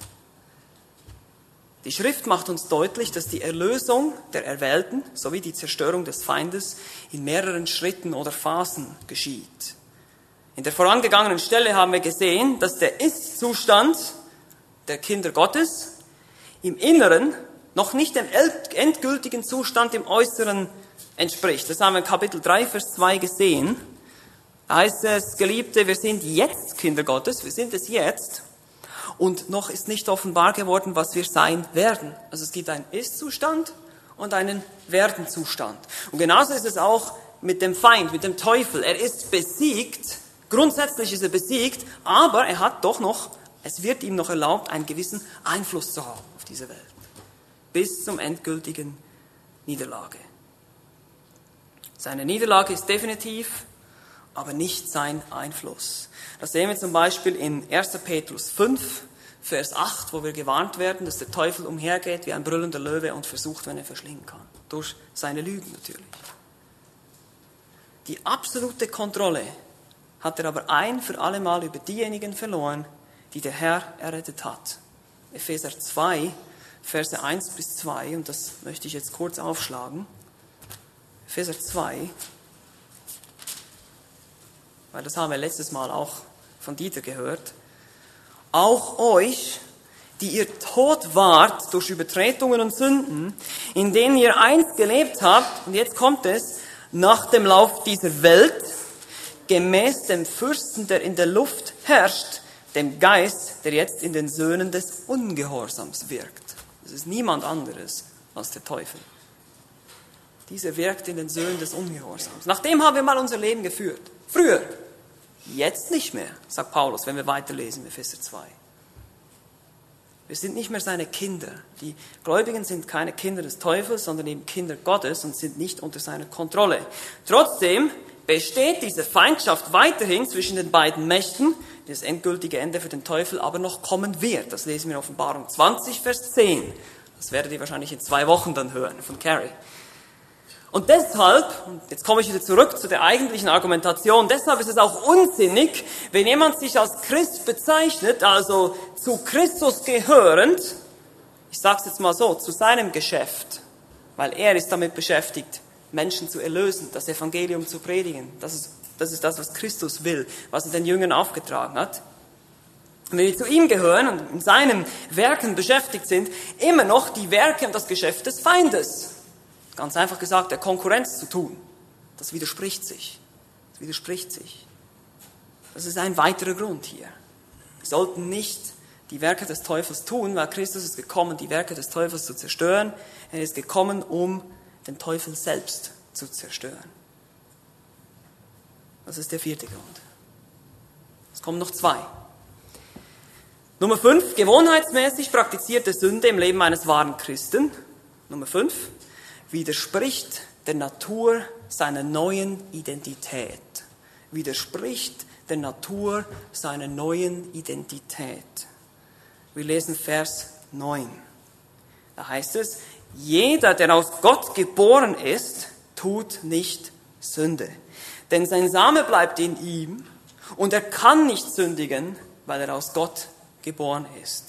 Die Schrift macht uns deutlich, dass die Erlösung der Erwählten sowie die Zerstörung des Feindes in mehreren Schritten oder Phasen geschieht. In der vorangegangenen Stelle haben wir gesehen, dass der Ist-Zustand der Kinder Gottes im Inneren noch nicht dem endgültigen Zustand im Äußeren entspricht. Das haben wir in Kapitel drei, Vers zwei gesehen. Da heißt es, Geliebte, wir sind jetzt Kinder Gottes, wir sind es jetzt. Und noch ist nicht offenbar geworden, was wir sein werden. Also es gibt einen Ist-Zustand und einen Werden-Zustand. Und genauso ist es auch mit dem Feind, mit dem Teufel. Er ist besiegt, grundsätzlich ist er besiegt, aber er hat doch noch, es wird ihm noch erlaubt, einen gewissen Einfluss zu haben auf diese Welt. Bis zum endgültigen Niederlage. Seine Niederlage ist definitiv, aber nicht sein Einfluss. Das sehen wir zum Beispiel in erster Petrus fünf, Vers acht, wo wir gewarnt werden, dass der Teufel umhergeht wie ein brüllender Löwe und versucht, wenn er verschlingen kann. Durch seine Lügen natürlich. Die absolute Kontrolle hat er aber ein für alle Mal über diejenigen verloren, die der Herr errettet hat. Epheser zwei, Verse eins bis zwei, und das möchte ich jetzt kurz aufschlagen. Epheser zwei, weil das haben wir letztes Mal auch von Dieter gehört. Auch euch, die ihr tot wart durch Übertretungen und Sünden, in denen ihr einst gelebt habt, und jetzt kommt es, nach dem Lauf dieser Welt, gemäß dem Fürsten, der in der Luft herrscht, dem Geist, der jetzt in den Söhnen des Ungehorsams wirkt. Das ist niemand anderes als der Teufel. Dieser wirkt in den Söhnen des Ungehorsams. Nach dem haben wir mal unser Leben geführt. Früher. Jetzt nicht mehr, sagt Paulus, wenn wir weiterlesen in Epheser zwei. Wir sind nicht mehr seine Kinder. Die Gläubigen sind keine Kinder des Teufels, sondern eben Kinder Gottes und sind nicht unter seiner Kontrolle. Trotzdem besteht diese Feindschaft weiterhin zwischen den beiden Mächten, die das endgültige Ende für den Teufel aber noch kommen wird. Das lesen wir in Offenbarung zwanzig, Vers zehn. Das werdet ihr wahrscheinlich in zwei Wochen dann hören von Carrie. Und deshalb, und jetzt komme ich wieder zurück zu der eigentlichen Argumentation, deshalb ist es auch unsinnig, wenn jemand sich als Christ bezeichnet, also zu Christus gehörend, ich sage es jetzt mal so, zu seinem Geschäft, weil er ist damit beschäftigt, Menschen zu erlösen, das Evangelium zu predigen. Das ist, das ist das, was Christus will, was er den Jüngern aufgetragen hat. Und wenn wir zu ihm gehören und in seinen Werken beschäftigt sind, immer noch die Werke und das Geschäft des Feindes. Ganz einfach gesagt, der Konkurrenz zu tun. Das widerspricht sich. Das widerspricht sich. Das ist ein weiterer Grund hier. Wir sollten nicht die Werke des Teufels tun, weil Christus ist gekommen, die Werke des Teufels zu zerstören. Er ist gekommen, um den Teufel selbst zu zerstören. Das ist der vierte Grund. Es kommen noch zwei. Nummer fünf, gewohnheitsmäßig praktizierte Sünde im Leben eines wahren Christen. Nummer fünf, widerspricht der Natur seiner neuen Identität. Widerspricht der Natur seiner neuen Identität. Wir lesen Vers neun. Da heißt es, jeder, der aus Gott geboren ist, tut nicht Sünde. Denn sein Same bleibt in ihm und er kann nicht sündigen, weil er aus Gott geboren ist.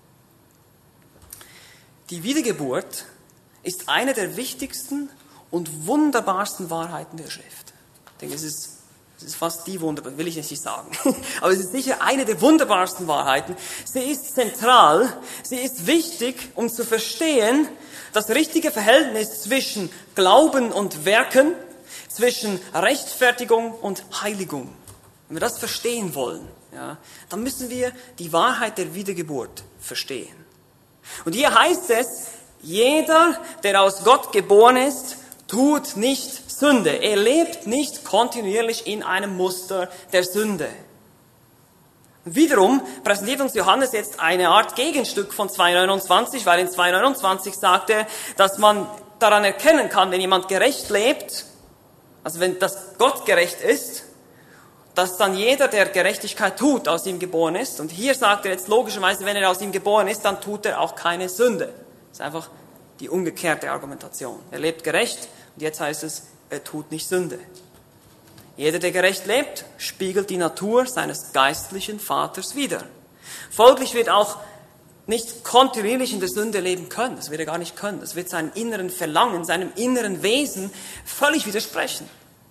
Die Wiedergeburt ist eine der wichtigsten und wunderbarsten Wahrheiten der Schrift. Ich denke, es ist, es ist fast die wunderbar, will ich nicht sagen. Aber es ist sicher eine der wunderbarsten Wahrheiten. Sie ist zentral, sie ist wichtig, um zu verstehen, das richtige Verhältnis zwischen Glauben und Werken, zwischen Rechtfertigung und Heiligung. Wenn wir das verstehen wollen, ja, dann müssen wir die Wahrheit der Wiedergeburt verstehen. Und hier heißt es, jeder, der aus Gott geboren ist, tut nicht Sünde. Er lebt nicht kontinuierlich in einem Muster der Sünde. Und wiederum präsentiert uns Johannes jetzt eine Art Gegenstück von zwei neunundzwanzig, weil in zwei neunundzwanzig sagt er, dass man daran erkennen kann, wenn jemand gerecht lebt, also wenn das Gott gerecht ist, dass dann jeder, der Gerechtigkeit tut, aus ihm geboren ist. Und hier sagt er jetzt logischerweise, wenn er aus ihm geboren ist, dann tut er auch keine Sünde. Das ist einfach die umgekehrte Argumentation. Er lebt gerecht und jetzt heißt es, er tut nicht Sünde. Jeder, der gerecht lebt, spiegelt die Natur seines geistlichen Vaters wider. Folglich wird auch nicht kontinuierlich in der Sünde leben können. Das wird er gar nicht können. Das wird seinem inneren Verlangen, seinem inneren Wesen völlig widersprechen.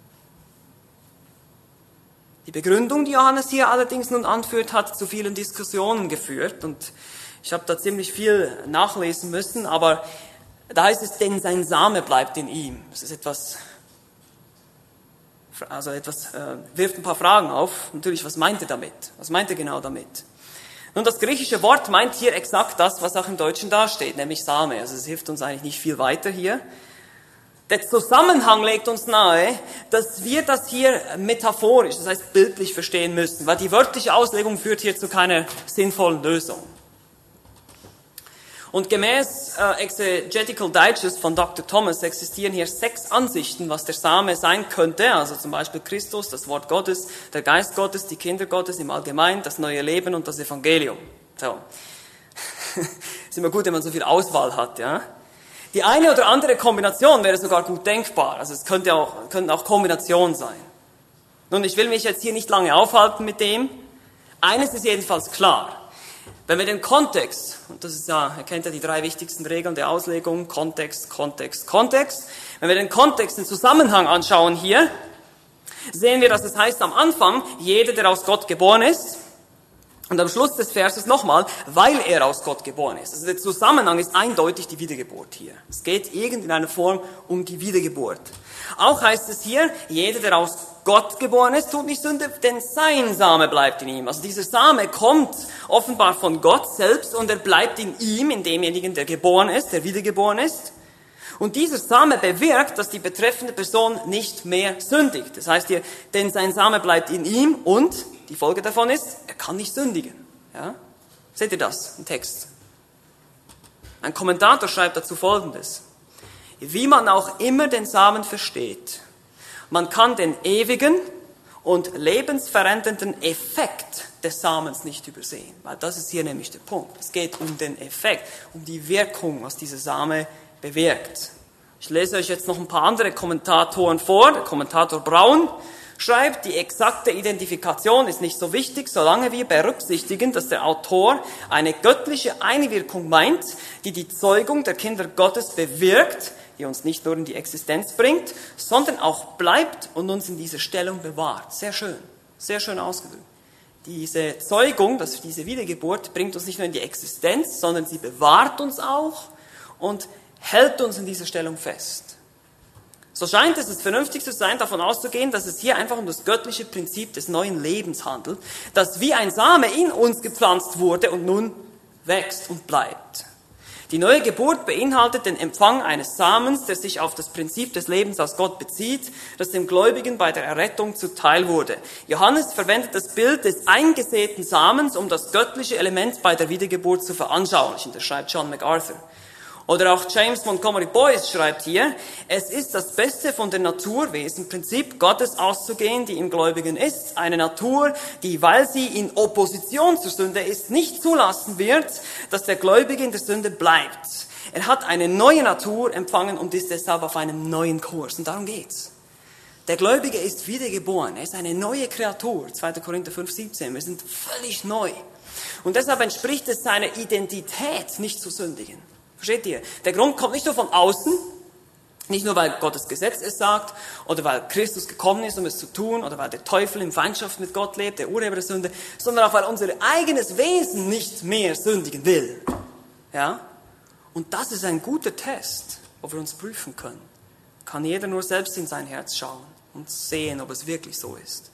Die Begründung, die Johannes hier allerdings nun anführt, hat zu vielen Diskussionen geführt und ich habe da ziemlich viel nachlesen müssen, aber da heißt es, denn sein Same bleibt in ihm. Das ist etwas also etwas, äh, wirft ein paar Fragen auf. Natürlich, was meint er damit? Was meint er genau damit? Nun, das griechische Wort meint hier exakt das, was auch im Deutschen dasteht, nämlich Same. Also es hilft uns eigentlich nicht viel weiter hier. Der Zusammenhang legt uns nahe, dass wir das hier metaphorisch, das heißt bildlich verstehen müssen, weil die wörtliche Auslegung führt hier zu keiner sinnvollen Lösung. Und gemäß äh, Exegetical Digest von Doktor Thomas existieren hier sechs Ansichten, was der Same sein könnte. Also zum Beispiel Christus, das Wort Gottes, der Geist Gottes, die Kinder Gottes im Allgemeinen, das neue Leben und das Evangelium. So. Ist immer gut, wenn man so viel Auswahl hat, ja. Die eine oder andere Kombination wäre sogar gut denkbar. Also es könnte auch, könnten auch Kombinationen sein. Nun, ich will mich jetzt hier nicht lange aufhalten mit dem. Eines ist jedenfalls klar. Wenn wir den Kontext, und das ist ja, ihr kennt ja die drei wichtigsten Regeln der Auslegung, Kontext, Kontext, Kontext. Wenn wir den Kontext, den Zusammenhang anschauen hier, sehen wir, dass es heißt am Anfang, jeder, der aus Gott geboren ist, und am Schluss des Verses nochmal, weil er aus Gott geboren ist. Also der Zusammenhang ist eindeutig die Wiedergeburt hier. Es geht irgend in einer Form um die Wiedergeburt. Auch heißt es hier, jeder, der aus Gott geboren ist, tut nicht Sünde, denn sein Same bleibt in ihm. Also dieser Same kommt offenbar von Gott selbst und er bleibt in ihm, in demjenigen, der geboren ist, der wiedergeboren ist. Und dieser Same bewirkt, dass die betreffende Person nicht mehr sündigt. Das heißt hier, denn sein Same bleibt in ihm und die Folge davon ist, er kann nicht sündigen. Ja? Seht ihr das im Text? Ein Kommentator schreibt dazu Folgendes. Wie man auch immer den Samen versteht, man kann den ewigen und lebensverändernden Effekt des Samens nicht übersehen. Weil das ist hier nämlich der Punkt. Es geht um den Effekt, um die Wirkung, was dieser Same bewirkt. Ich lese euch jetzt noch ein paar andere Kommentatoren vor. Der Kommentator Braun schreibt, die exakte Identifikation ist nicht so wichtig, solange wir berücksichtigen, dass der Autor eine göttliche Einwirkung meint, die die Zeugung der Kinder Gottes bewirkt, die uns nicht nur in die Existenz bringt, sondern auch bleibt und uns in dieser Stellung bewahrt. Sehr schön, sehr schön ausgedrückt. Diese Zeugung, dass diese Wiedergeburt bringt uns nicht nur in die Existenz, sondern sie bewahrt uns auch und hält uns in dieser Stellung fest. So scheint es das Vernünftigste zu sein, davon auszugehen, dass es hier einfach um das göttliche Prinzip des neuen Lebens handelt, das wie ein Same in uns gepflanzt wurde und nun wächst und bleibt. Die neue Geburt beinhaltet den Empfang eines Samens, der sich auf das Prinzip des Lebens aus Gott bezieht, das dem Gläubigen bei der Errettung zuteil wurde. Johannes verwendet das Bild des eingesäten Samens, um das göttliche Element bei der Wiedergeburt zu veranschaulichen. Das schreibt John MacArthur. Oder auch James Montgomery Boyce schreibt hier, es ist das Beste von der Naturwesen, Prinzip Gottes auszugehen, die im Gläubigen ist. Eine Natur, die, weil sie in Opposition zur Sünde ist, nicht zulassen wird, dass der Gläubige in der Sünde bleibt. Er hat eine neue Natur empfangen und ist deshalb auf einem neuen Kurs. Und darum geht's. Der Gläubige ist wiedergeboren. Er ist eine neue Kreatur. zweiter Korinther fünf, siebzehn. Wir sind völlig neu. Und deshalb entspricht es seiner Identität, nicht zu sündigen. Versteht ihr? Der Grund kommt nicht nur von außen, nicht nur weil Gottes Gesetz es sagt, oder weil Christus gekommen ist, um es zu tun, oder weil der Teufel in Feindschaft mit Gott lebt, der Urheber der Sünde, sondern auch weil unser eigenes Wesen nicht mehr sündigen will. Ja? Und das ist ein guter Test, wo wir uns prüfen können. Kann jeder nur selbst in sein Herz schauen und sehen, ob es wirklich so ist.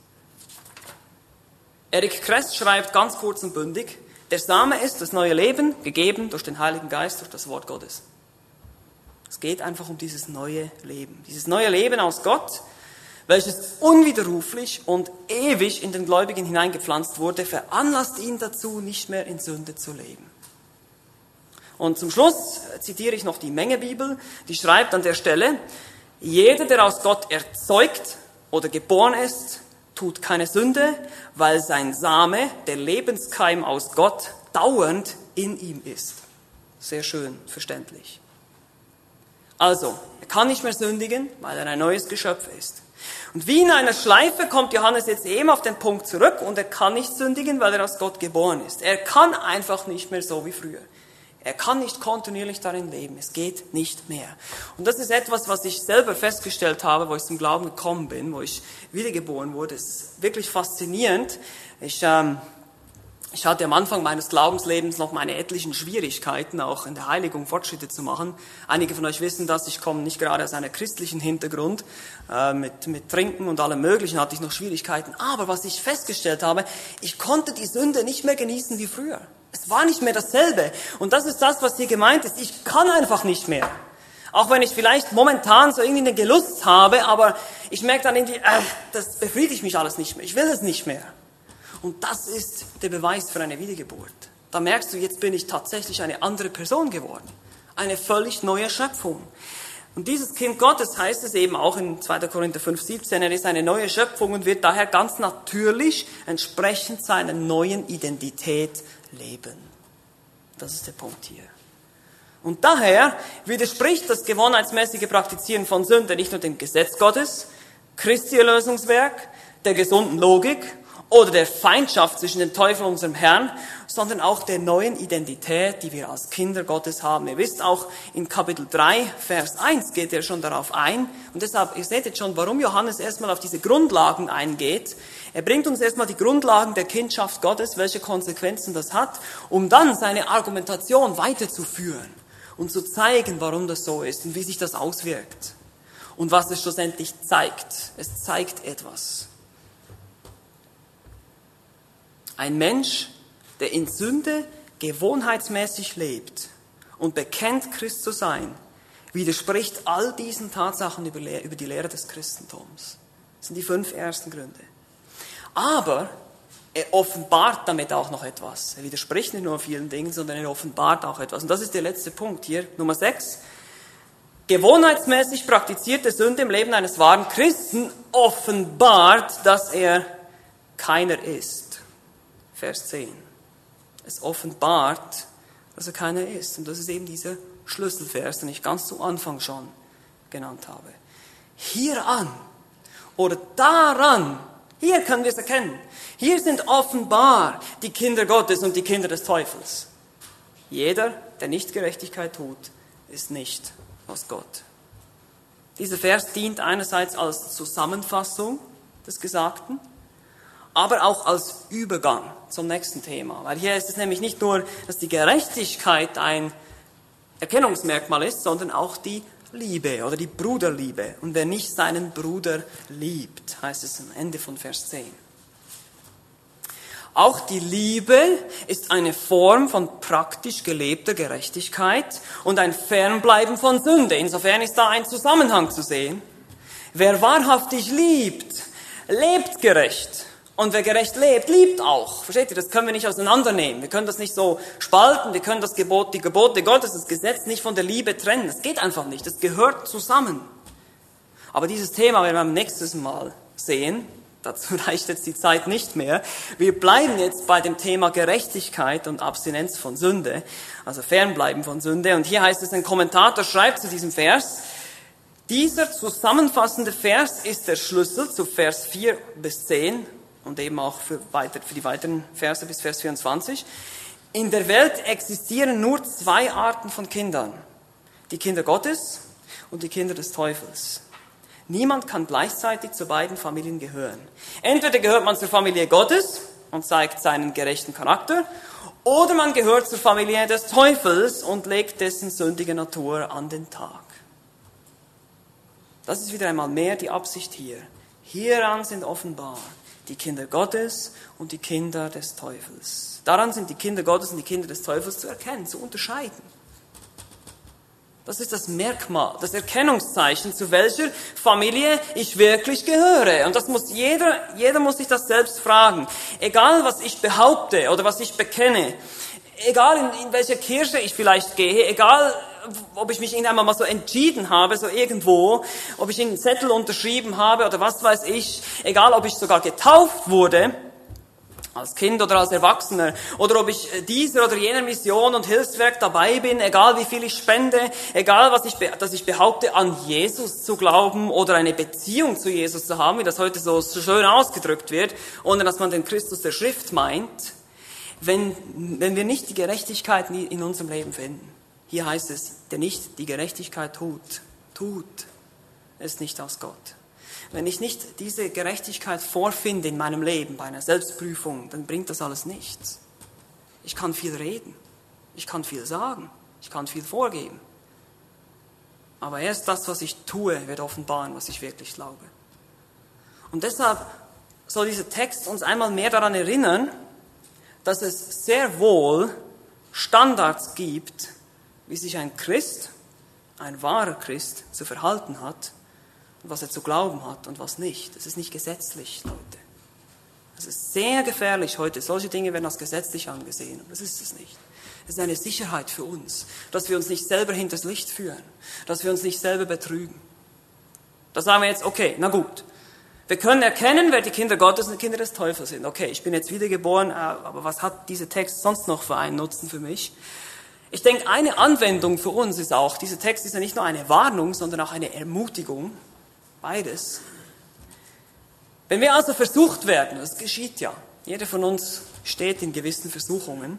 Erik Kress schreibt ganz kurz und bündig, der Same ist das neue Leben, gegeben durch den Heiligen Geist, durch das Wort Gottes. Es geht einfach um dieses neue Leben. Dieses neue Leben aus Gott, welches unwiderruflich und ewig in den Gläubigen hineingepflanzt wurde, veranlasst ihn dazu, nicht mehr in Sünde zu leben. Und zum Schluss zitiere ich noch die Mengebibel, die schreibt an der Stelle, jeder, der aus Gott erzeugt oder geboren ist, tut keine Sünde, weil sein Same, der Lebenskeim aus Gott, dauernd in ihm ist. Sehr schön verständlich. Also, er kann nicht mehr sündigen, weil er ein neues Geschöpf ist. Und wie in einer Schleife kommt Johannes jetzt eben auf den Punkt zurück und er kann nicht sündigen, weil er aus Gott geboren ist. Er kann einfach nicht mehr so wie früher. Er kann nicht kontinuierlich darin leben. Es geht nicht mehr. Und das ist etwas, was ich selber festgestellt habe, wo ich zum Glauben gekommen bin, wo ich wiedergeboren wurde. Es ist wirklich faszinierend. Ich ähm, Ich hatte am Anfang meines Glaubenslebens noch meine etlichen Schwierigkeiten, auch in der Heiligung Fortschritte zu machen. Einige von euch wissen das, ich komme nicht gerade aus einem christlichen Hintergrund. Äh, mit, mit Trinken und allem Möglichen hatte ich noch Schwierigkeiten. Aber was ich festgestellt habe, ich konnte die Sünde nicht mehr genießen wie früher. Es war nicht mehr dasselbe. Und das ist das, was hier gemeint ist. Ich kann einfach nicht mehr. Auch wenn ich vielleicht momentan so irgendwie eine Gelust habe, aber ich merke dann irgendwie, äh, das befriedigt mich alles nicht mehr. Ich will es nicht mehr. Und das ist der Beweis für eine Wiedergeburt. Da merkst du, jetzt bin ich tatsächlich eine andere Person geworden. Eine völlig neue Schöpfung. Und dieses Kind Gottes heißt es eben auch in zweiter Korinther fünf, siebzehn, er ist eine neue Schöpfung und wird daher ganz natürlich entsprechend seiner neuen Identität leben. Das ist der Punkt hier. Und daher widerspricht das gewohnheitsmäßige Praktizieren von Sünde nicht nur dem Gesetz Gottes, Christi Erlösungswerk, der gesunden Logik oder der Feindschaft zwischen dem Teufel und unserem Herrn, sondern auch der neuen Identität, die wir als Kinder Gottes haben. Ihr wisst auch, in Kapitel drei, Vers eins geht er schon darauf ein. Und deshalb, ihr seht jetzt schon, warum Johannes erstmal auf diese Grundlagen eingeht. Er bringt uns erstmal die Grundlagen der Kindschaft Gottes, welche Konsequenzen das hat, um dann seine Argumentation weiterzuführen und zu zeigen, warum das so ist und wie sich das auswirkt. Und was es schlussendlich zeigt. Es zeigt etwas. Ein Mensch, der in Sünde gewohnheitsmäßig lebt und bekennt, Christ zu sein, widerspricht all diesen Tatsachen über die Lehre des Christentums. Das sind die fünf ersten Gründe. Aber er offenbart damit auch noch etwas. Er widerspricht nicht nur vielen Dingen, sondern er offenbart auch etwas. Und das ist der letzte Punkt hier, Nummer sechs. Gewohnheitsmäßig praktizierte Sünde im Leben eines wahren Christen offenbart, dass er keiner ist. Vers zehn. Es offenbart, dass er keiner ist. Und das ist eben dieser Schlüsselvers, den ich ganz zu Anfang schon genannt habe. Hieran oder daran, hier können wir es erkennen. Hier sind offenbar die Kinder Gottes und die Kinder des Teufels. Jeder, der nicht Gerechtigkeit tut, ist nicht aus Gott. Dieser Vers dient einerseits als Zusammenfassung des Gesagten, aber auch als Übergang zum nächsten Thema. Weil hier ist es nämlich nicht nur, dass die Gerechtigkeit ein Erkennungsmerkmal ist, sondern auch die Liebe oder die Bruderliebe. Und wer nicht seinen Bruder liebt, heißt es am Ende von Vers zehn. Auch die Liebe ist eine Form von praktisch gelebter Gerechtigkeit und ein Fernbleiben von Sünde. Insofern ist da ein Zusammenhang zu sehen. Wer wahrhaftig liebt, lebt gerecht. Und wer gerecht lebt, liebt auch. Versteht ihr? Das können wir nicht auseinandernehmen. Wir können das nicht so spalten. Wir können das Gebot, die Gebote Gottes, das Gesetz nicht von der Liebe trennen. Das geht einfach nicht. Das gehört zusammen. Aber dieses Thema werden wir beim nächsten Mal sehen. Dazu reicht jetzt die Zeit nicht mehr. Wir bleiben jetzt bei dem Thema Gerechtigkeit und Abstinenz von Sünde. Also Fernbleiben von Sünde. Und hier heißt es, ein Kommentator schreibt zu diesem Vers, dieser zusammenfassende Vers ist der Schlüssel zu Vers vier bis zehn. Und eben auch für, weiter, für die weiteren Verse bis Vers vierundzwanzig. In der Welt existieren nur zwei Arten von Kindern. Die Kinder Gottes und die Kinder des Teufels. Niemand kann gleichzeitig zu beiden Familien gehören. Entweder gehört man zur Familie Gottes und zeigt seinen gerechten Charakter, oder man gehört zur Familie des Teufels und legt dessen sündige Natur an den Tag. Das ist wieder einmal mehr die Absicht hier. Hieran sind offenbar die Kinder Gottes und die Kinder des Teufels. Daran sind die Kinder Gottes und die Kinder des Teufels zu erkennen, zu unterscheiden. Das ist das Merkmal, das Erkennungszeichen, zu welcher Familie ich wirklich gehöre. Und das muss jeder, jeder muss sich das selbst fragen. Egal, was ich behaupte oder was ich bekenne, egal in, in welche Kirche ich vielleicht gehe, egal ob ich mich irgendwann mal so entschieden habe, so irgendwo, ob ich einen Zettel unterschrieben habe oder was weiß ich, egal ob ich sogar getauft wurde, als Kind oder als Erwachsener, oder ob ich dieser oder jener Mission und Hilfswerk dabei bin, egal wie viel ich spende, egal was ich, dass ich behaupte, an Jesus zu glauben oder eine Beziehung zu Jesus zu haben, wie das heute so schön ausgedrückt wird, ohne dass man den Christus der Schrift meint, wenn, wenn wir nicht die Gerechtigkeit in unserem Leben finden. Hier heißt es, der nicht die Gerechtigkeit tut, tut, ist nicht aus Gott. Wenn ich nicht diese Gerechtigkeit vorfinde in meinem Leben, bei einer Selbstprüfung, dann bringt das alles nichts. Ich kann viel reden. Ich kann viel sagen. Ich kann viel vorgeben. Aber erst das, was ich tue, wird offenbaren, was ich wirklich glaube. Und deshalb soll dieser Text uns einmal mehr daran erinnern, dass es sehr wohl Standards gibt, wie sich ein Christ, ein wahrer Christ, zu verhalten hat und was er zu glauben hat und was nicht. Das ist nicht gesetzlich, Leute. Es ist sehr gefährlich heute. Solche Dinge werden als gesetzlich angesehen. Das ist es nicht. Es ist eine Sicherheit für uns, dass wir uns nicht selber hinters Licht führen, dass wir uns nicht selber betrügen. Da sagen wir jetzt, okay, na gut. Wir können erkennen, wer die Kinder Gottes und die Kinder des Teufels sind. Okay, ich bin jetzt wiedergeboren, aber was hat dieser Text sonst noch für einen Nutzen für mich? Ich denke, eine Anwendung für uns ist auch, dieser Text ist ja nicht nur eine Warnung, sondern auch eine Ermutigung. Beides. Wenn wir also versucht werden, das geschieht ja, jeder von uns steht in gewissen Versuchungen,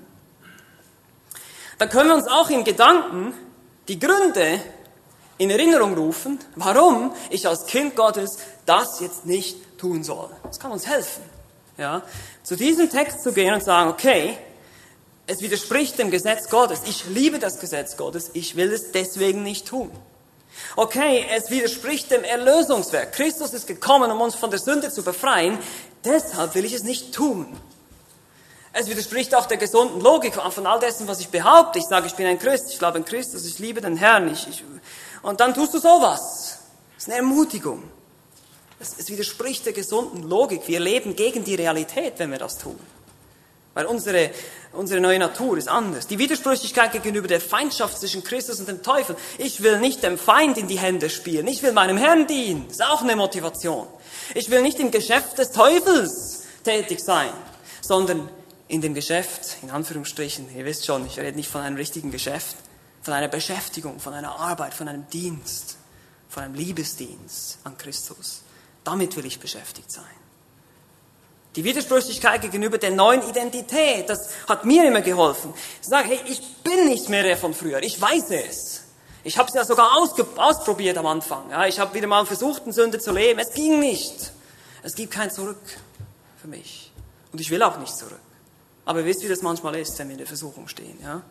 dann können wir uns auch in Gedanken die Gründe in Erinnerung rufen, warum ich als Kind Gottes das jetzt nicht tun soll. Das kann uns helfen. Ja? Zu diesem Text zu gehen und sagen, okay, es widerspricht dem Gesetz Gottes. Ich liebe das Gesetz Gottes, ich will es deswegen nicht tun. Okay, es widerspricht dem Erlösungswerk. Christus ist gekommen, um uns von der Sünde zu befreien, deshalb will ich es nicht tun. Es widerspricht auch der gesunden Logik von all dessen, was ich behaupte. Ich sage, ich bin ein Christ, ich glaube an Christus, ich liebe den Herrn. Ich, ich, und dann tust du sowas. Das ist eine Ermutigung. Es, es widerspricht der gesunden Logik. Wir leben gegen die Realität, wenn wir das tun. Weil unsere, unsere neue Natur ist anders. Die Widersprüchlichkeit gegenüber der Feindschaft zwischen Christus und dem Teufel. Ich will nicht dem Feind in die Hände spielen. Ich will meinem Herrn dienen. Das ist auch eine Motivation. Ich will nicht im Geschäft des Teufels tätig sein, sondern in dem Geschäft, in Anführungsstrichen, ihr wisst schon, ich rede nicht von einem richtigen Geschäft, von einer Beschäftigung, von einer Arbeit, von einem Dienst, von einem Liebesdienst an Christus. Damit will ich beschäftigt sein. Die Widersprüchlichkeit gegenüber der neuen Identität, das hat mir immer geholfen. Ich sage, hey, ich bin nicht mehr der von früher, ich weiß es. Ich habe es ja sogar ausge- ausprobiert am Anfang. Ja, ich habe wieder mal versucht, in Sünde zu leben, es ging nicht. Es gibt kein Zurück für mich. Und ich will auch nicht zurück. Aber ihr wisst, wie das manchmal ist, wenn wir in der Versuchung stehen. Ja?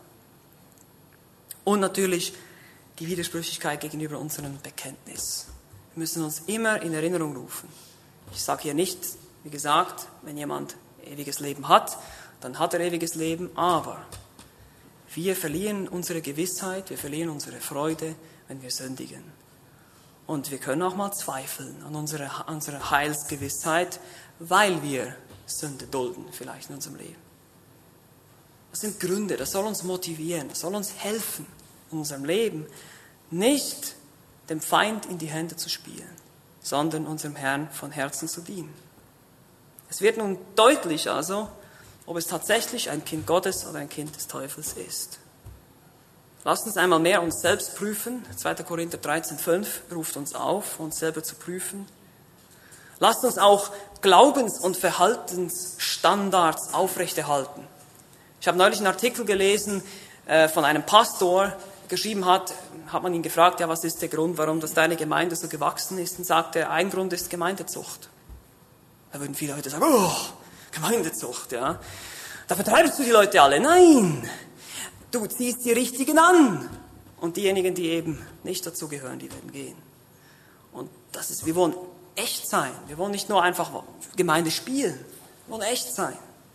Und natürlich die Widersprüchlichkeit gegenüber unserem Bekenntnis. Wir müssen uns immer in Erinnerung rufen. Ich sage hier nicht, wie gesagt, wenn jemand ewiges Leben hat, dann hat er ewiges Leben, aber wir verlieren unsere Gewissheit, wir verlieren unsere Freude, wenn wir sündigen. Und wir können auch mal zweifeln an unserer, unserer Heilsgewissheit, weil wir Sünde dulden, vielleicht in unserem Leben. Das sind Gründe, das soll uns motivieren, das soll uns helfen, in unserem Leben nicht dem Feind in die Hände zu spielen, sondern unserem Herrn von Herzen zu dienen. Es wird nun deutlich also, ob es tatsächlich ein Kind Gottes oder ein Kind des Teufels ist. Lasst uns einmal mehr uns selbst prüfen. zweiter Korinther dreizehn fünf ruft uns auf, uns selber zu prüfen. Lasst uns auch Glaubens- und Verhaltensstandards aufrechterhalten. Ich habe neulich einen Artikel gelesen äh, von einem Pastor, geschrieben hat, hat man ihn gefragt, ja, was ist der Grund, warum das deine Gemeinde so gewachsen ist? Und sagte er, ein Grund ist Gemeindezucht. Da würden viele Leute sagen, oh, Gemeindezucht, ja. Da vertreibst du die Leute alle. Nein, du ziehst die Richtigen an. Und diejenigen, die eben nicht dazu gehören, die werden gehen. Und das ist, wir wollen echt sein. Wir wollen nicht nur einfach Gemeinde spielen. Wir wollen echt sein.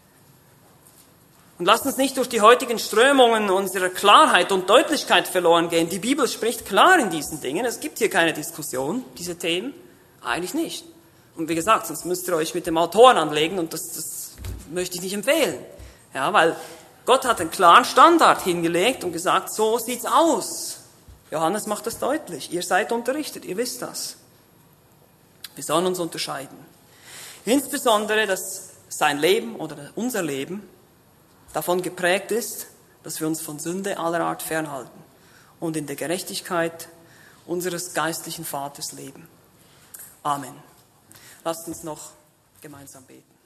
Und lasst uns nicht durch die heutigen Strömungen unserer Klarheit und Deutlichkeit verloren gehen. Die Bibel spricht klar in diesen Dingen. Es gibt hier keine Diskussion, diese Themen. Eigentlich nicht. Und wie gesagt, sonst müsst ihr euch mit dem Autoren anlegen und das, das möchte ich nicht empfehlen. Ja, weil Gott hat einen klaren Standard hingelegt und gesagt, so sieht's aus. Johannes macht das deutlich. Ihr seid unterrichtet, ihr wisst das. Wir sollen uns unterscheiden. Insbesondere, dass sein Leben oder unser Leben davon geprägt ist, dass wir uns von Sünde aller Art fernhalten und in der Gerechtigkeit unseres geistlichen Vaters leben. Amen. Lasst uns noch gemeinsam beten.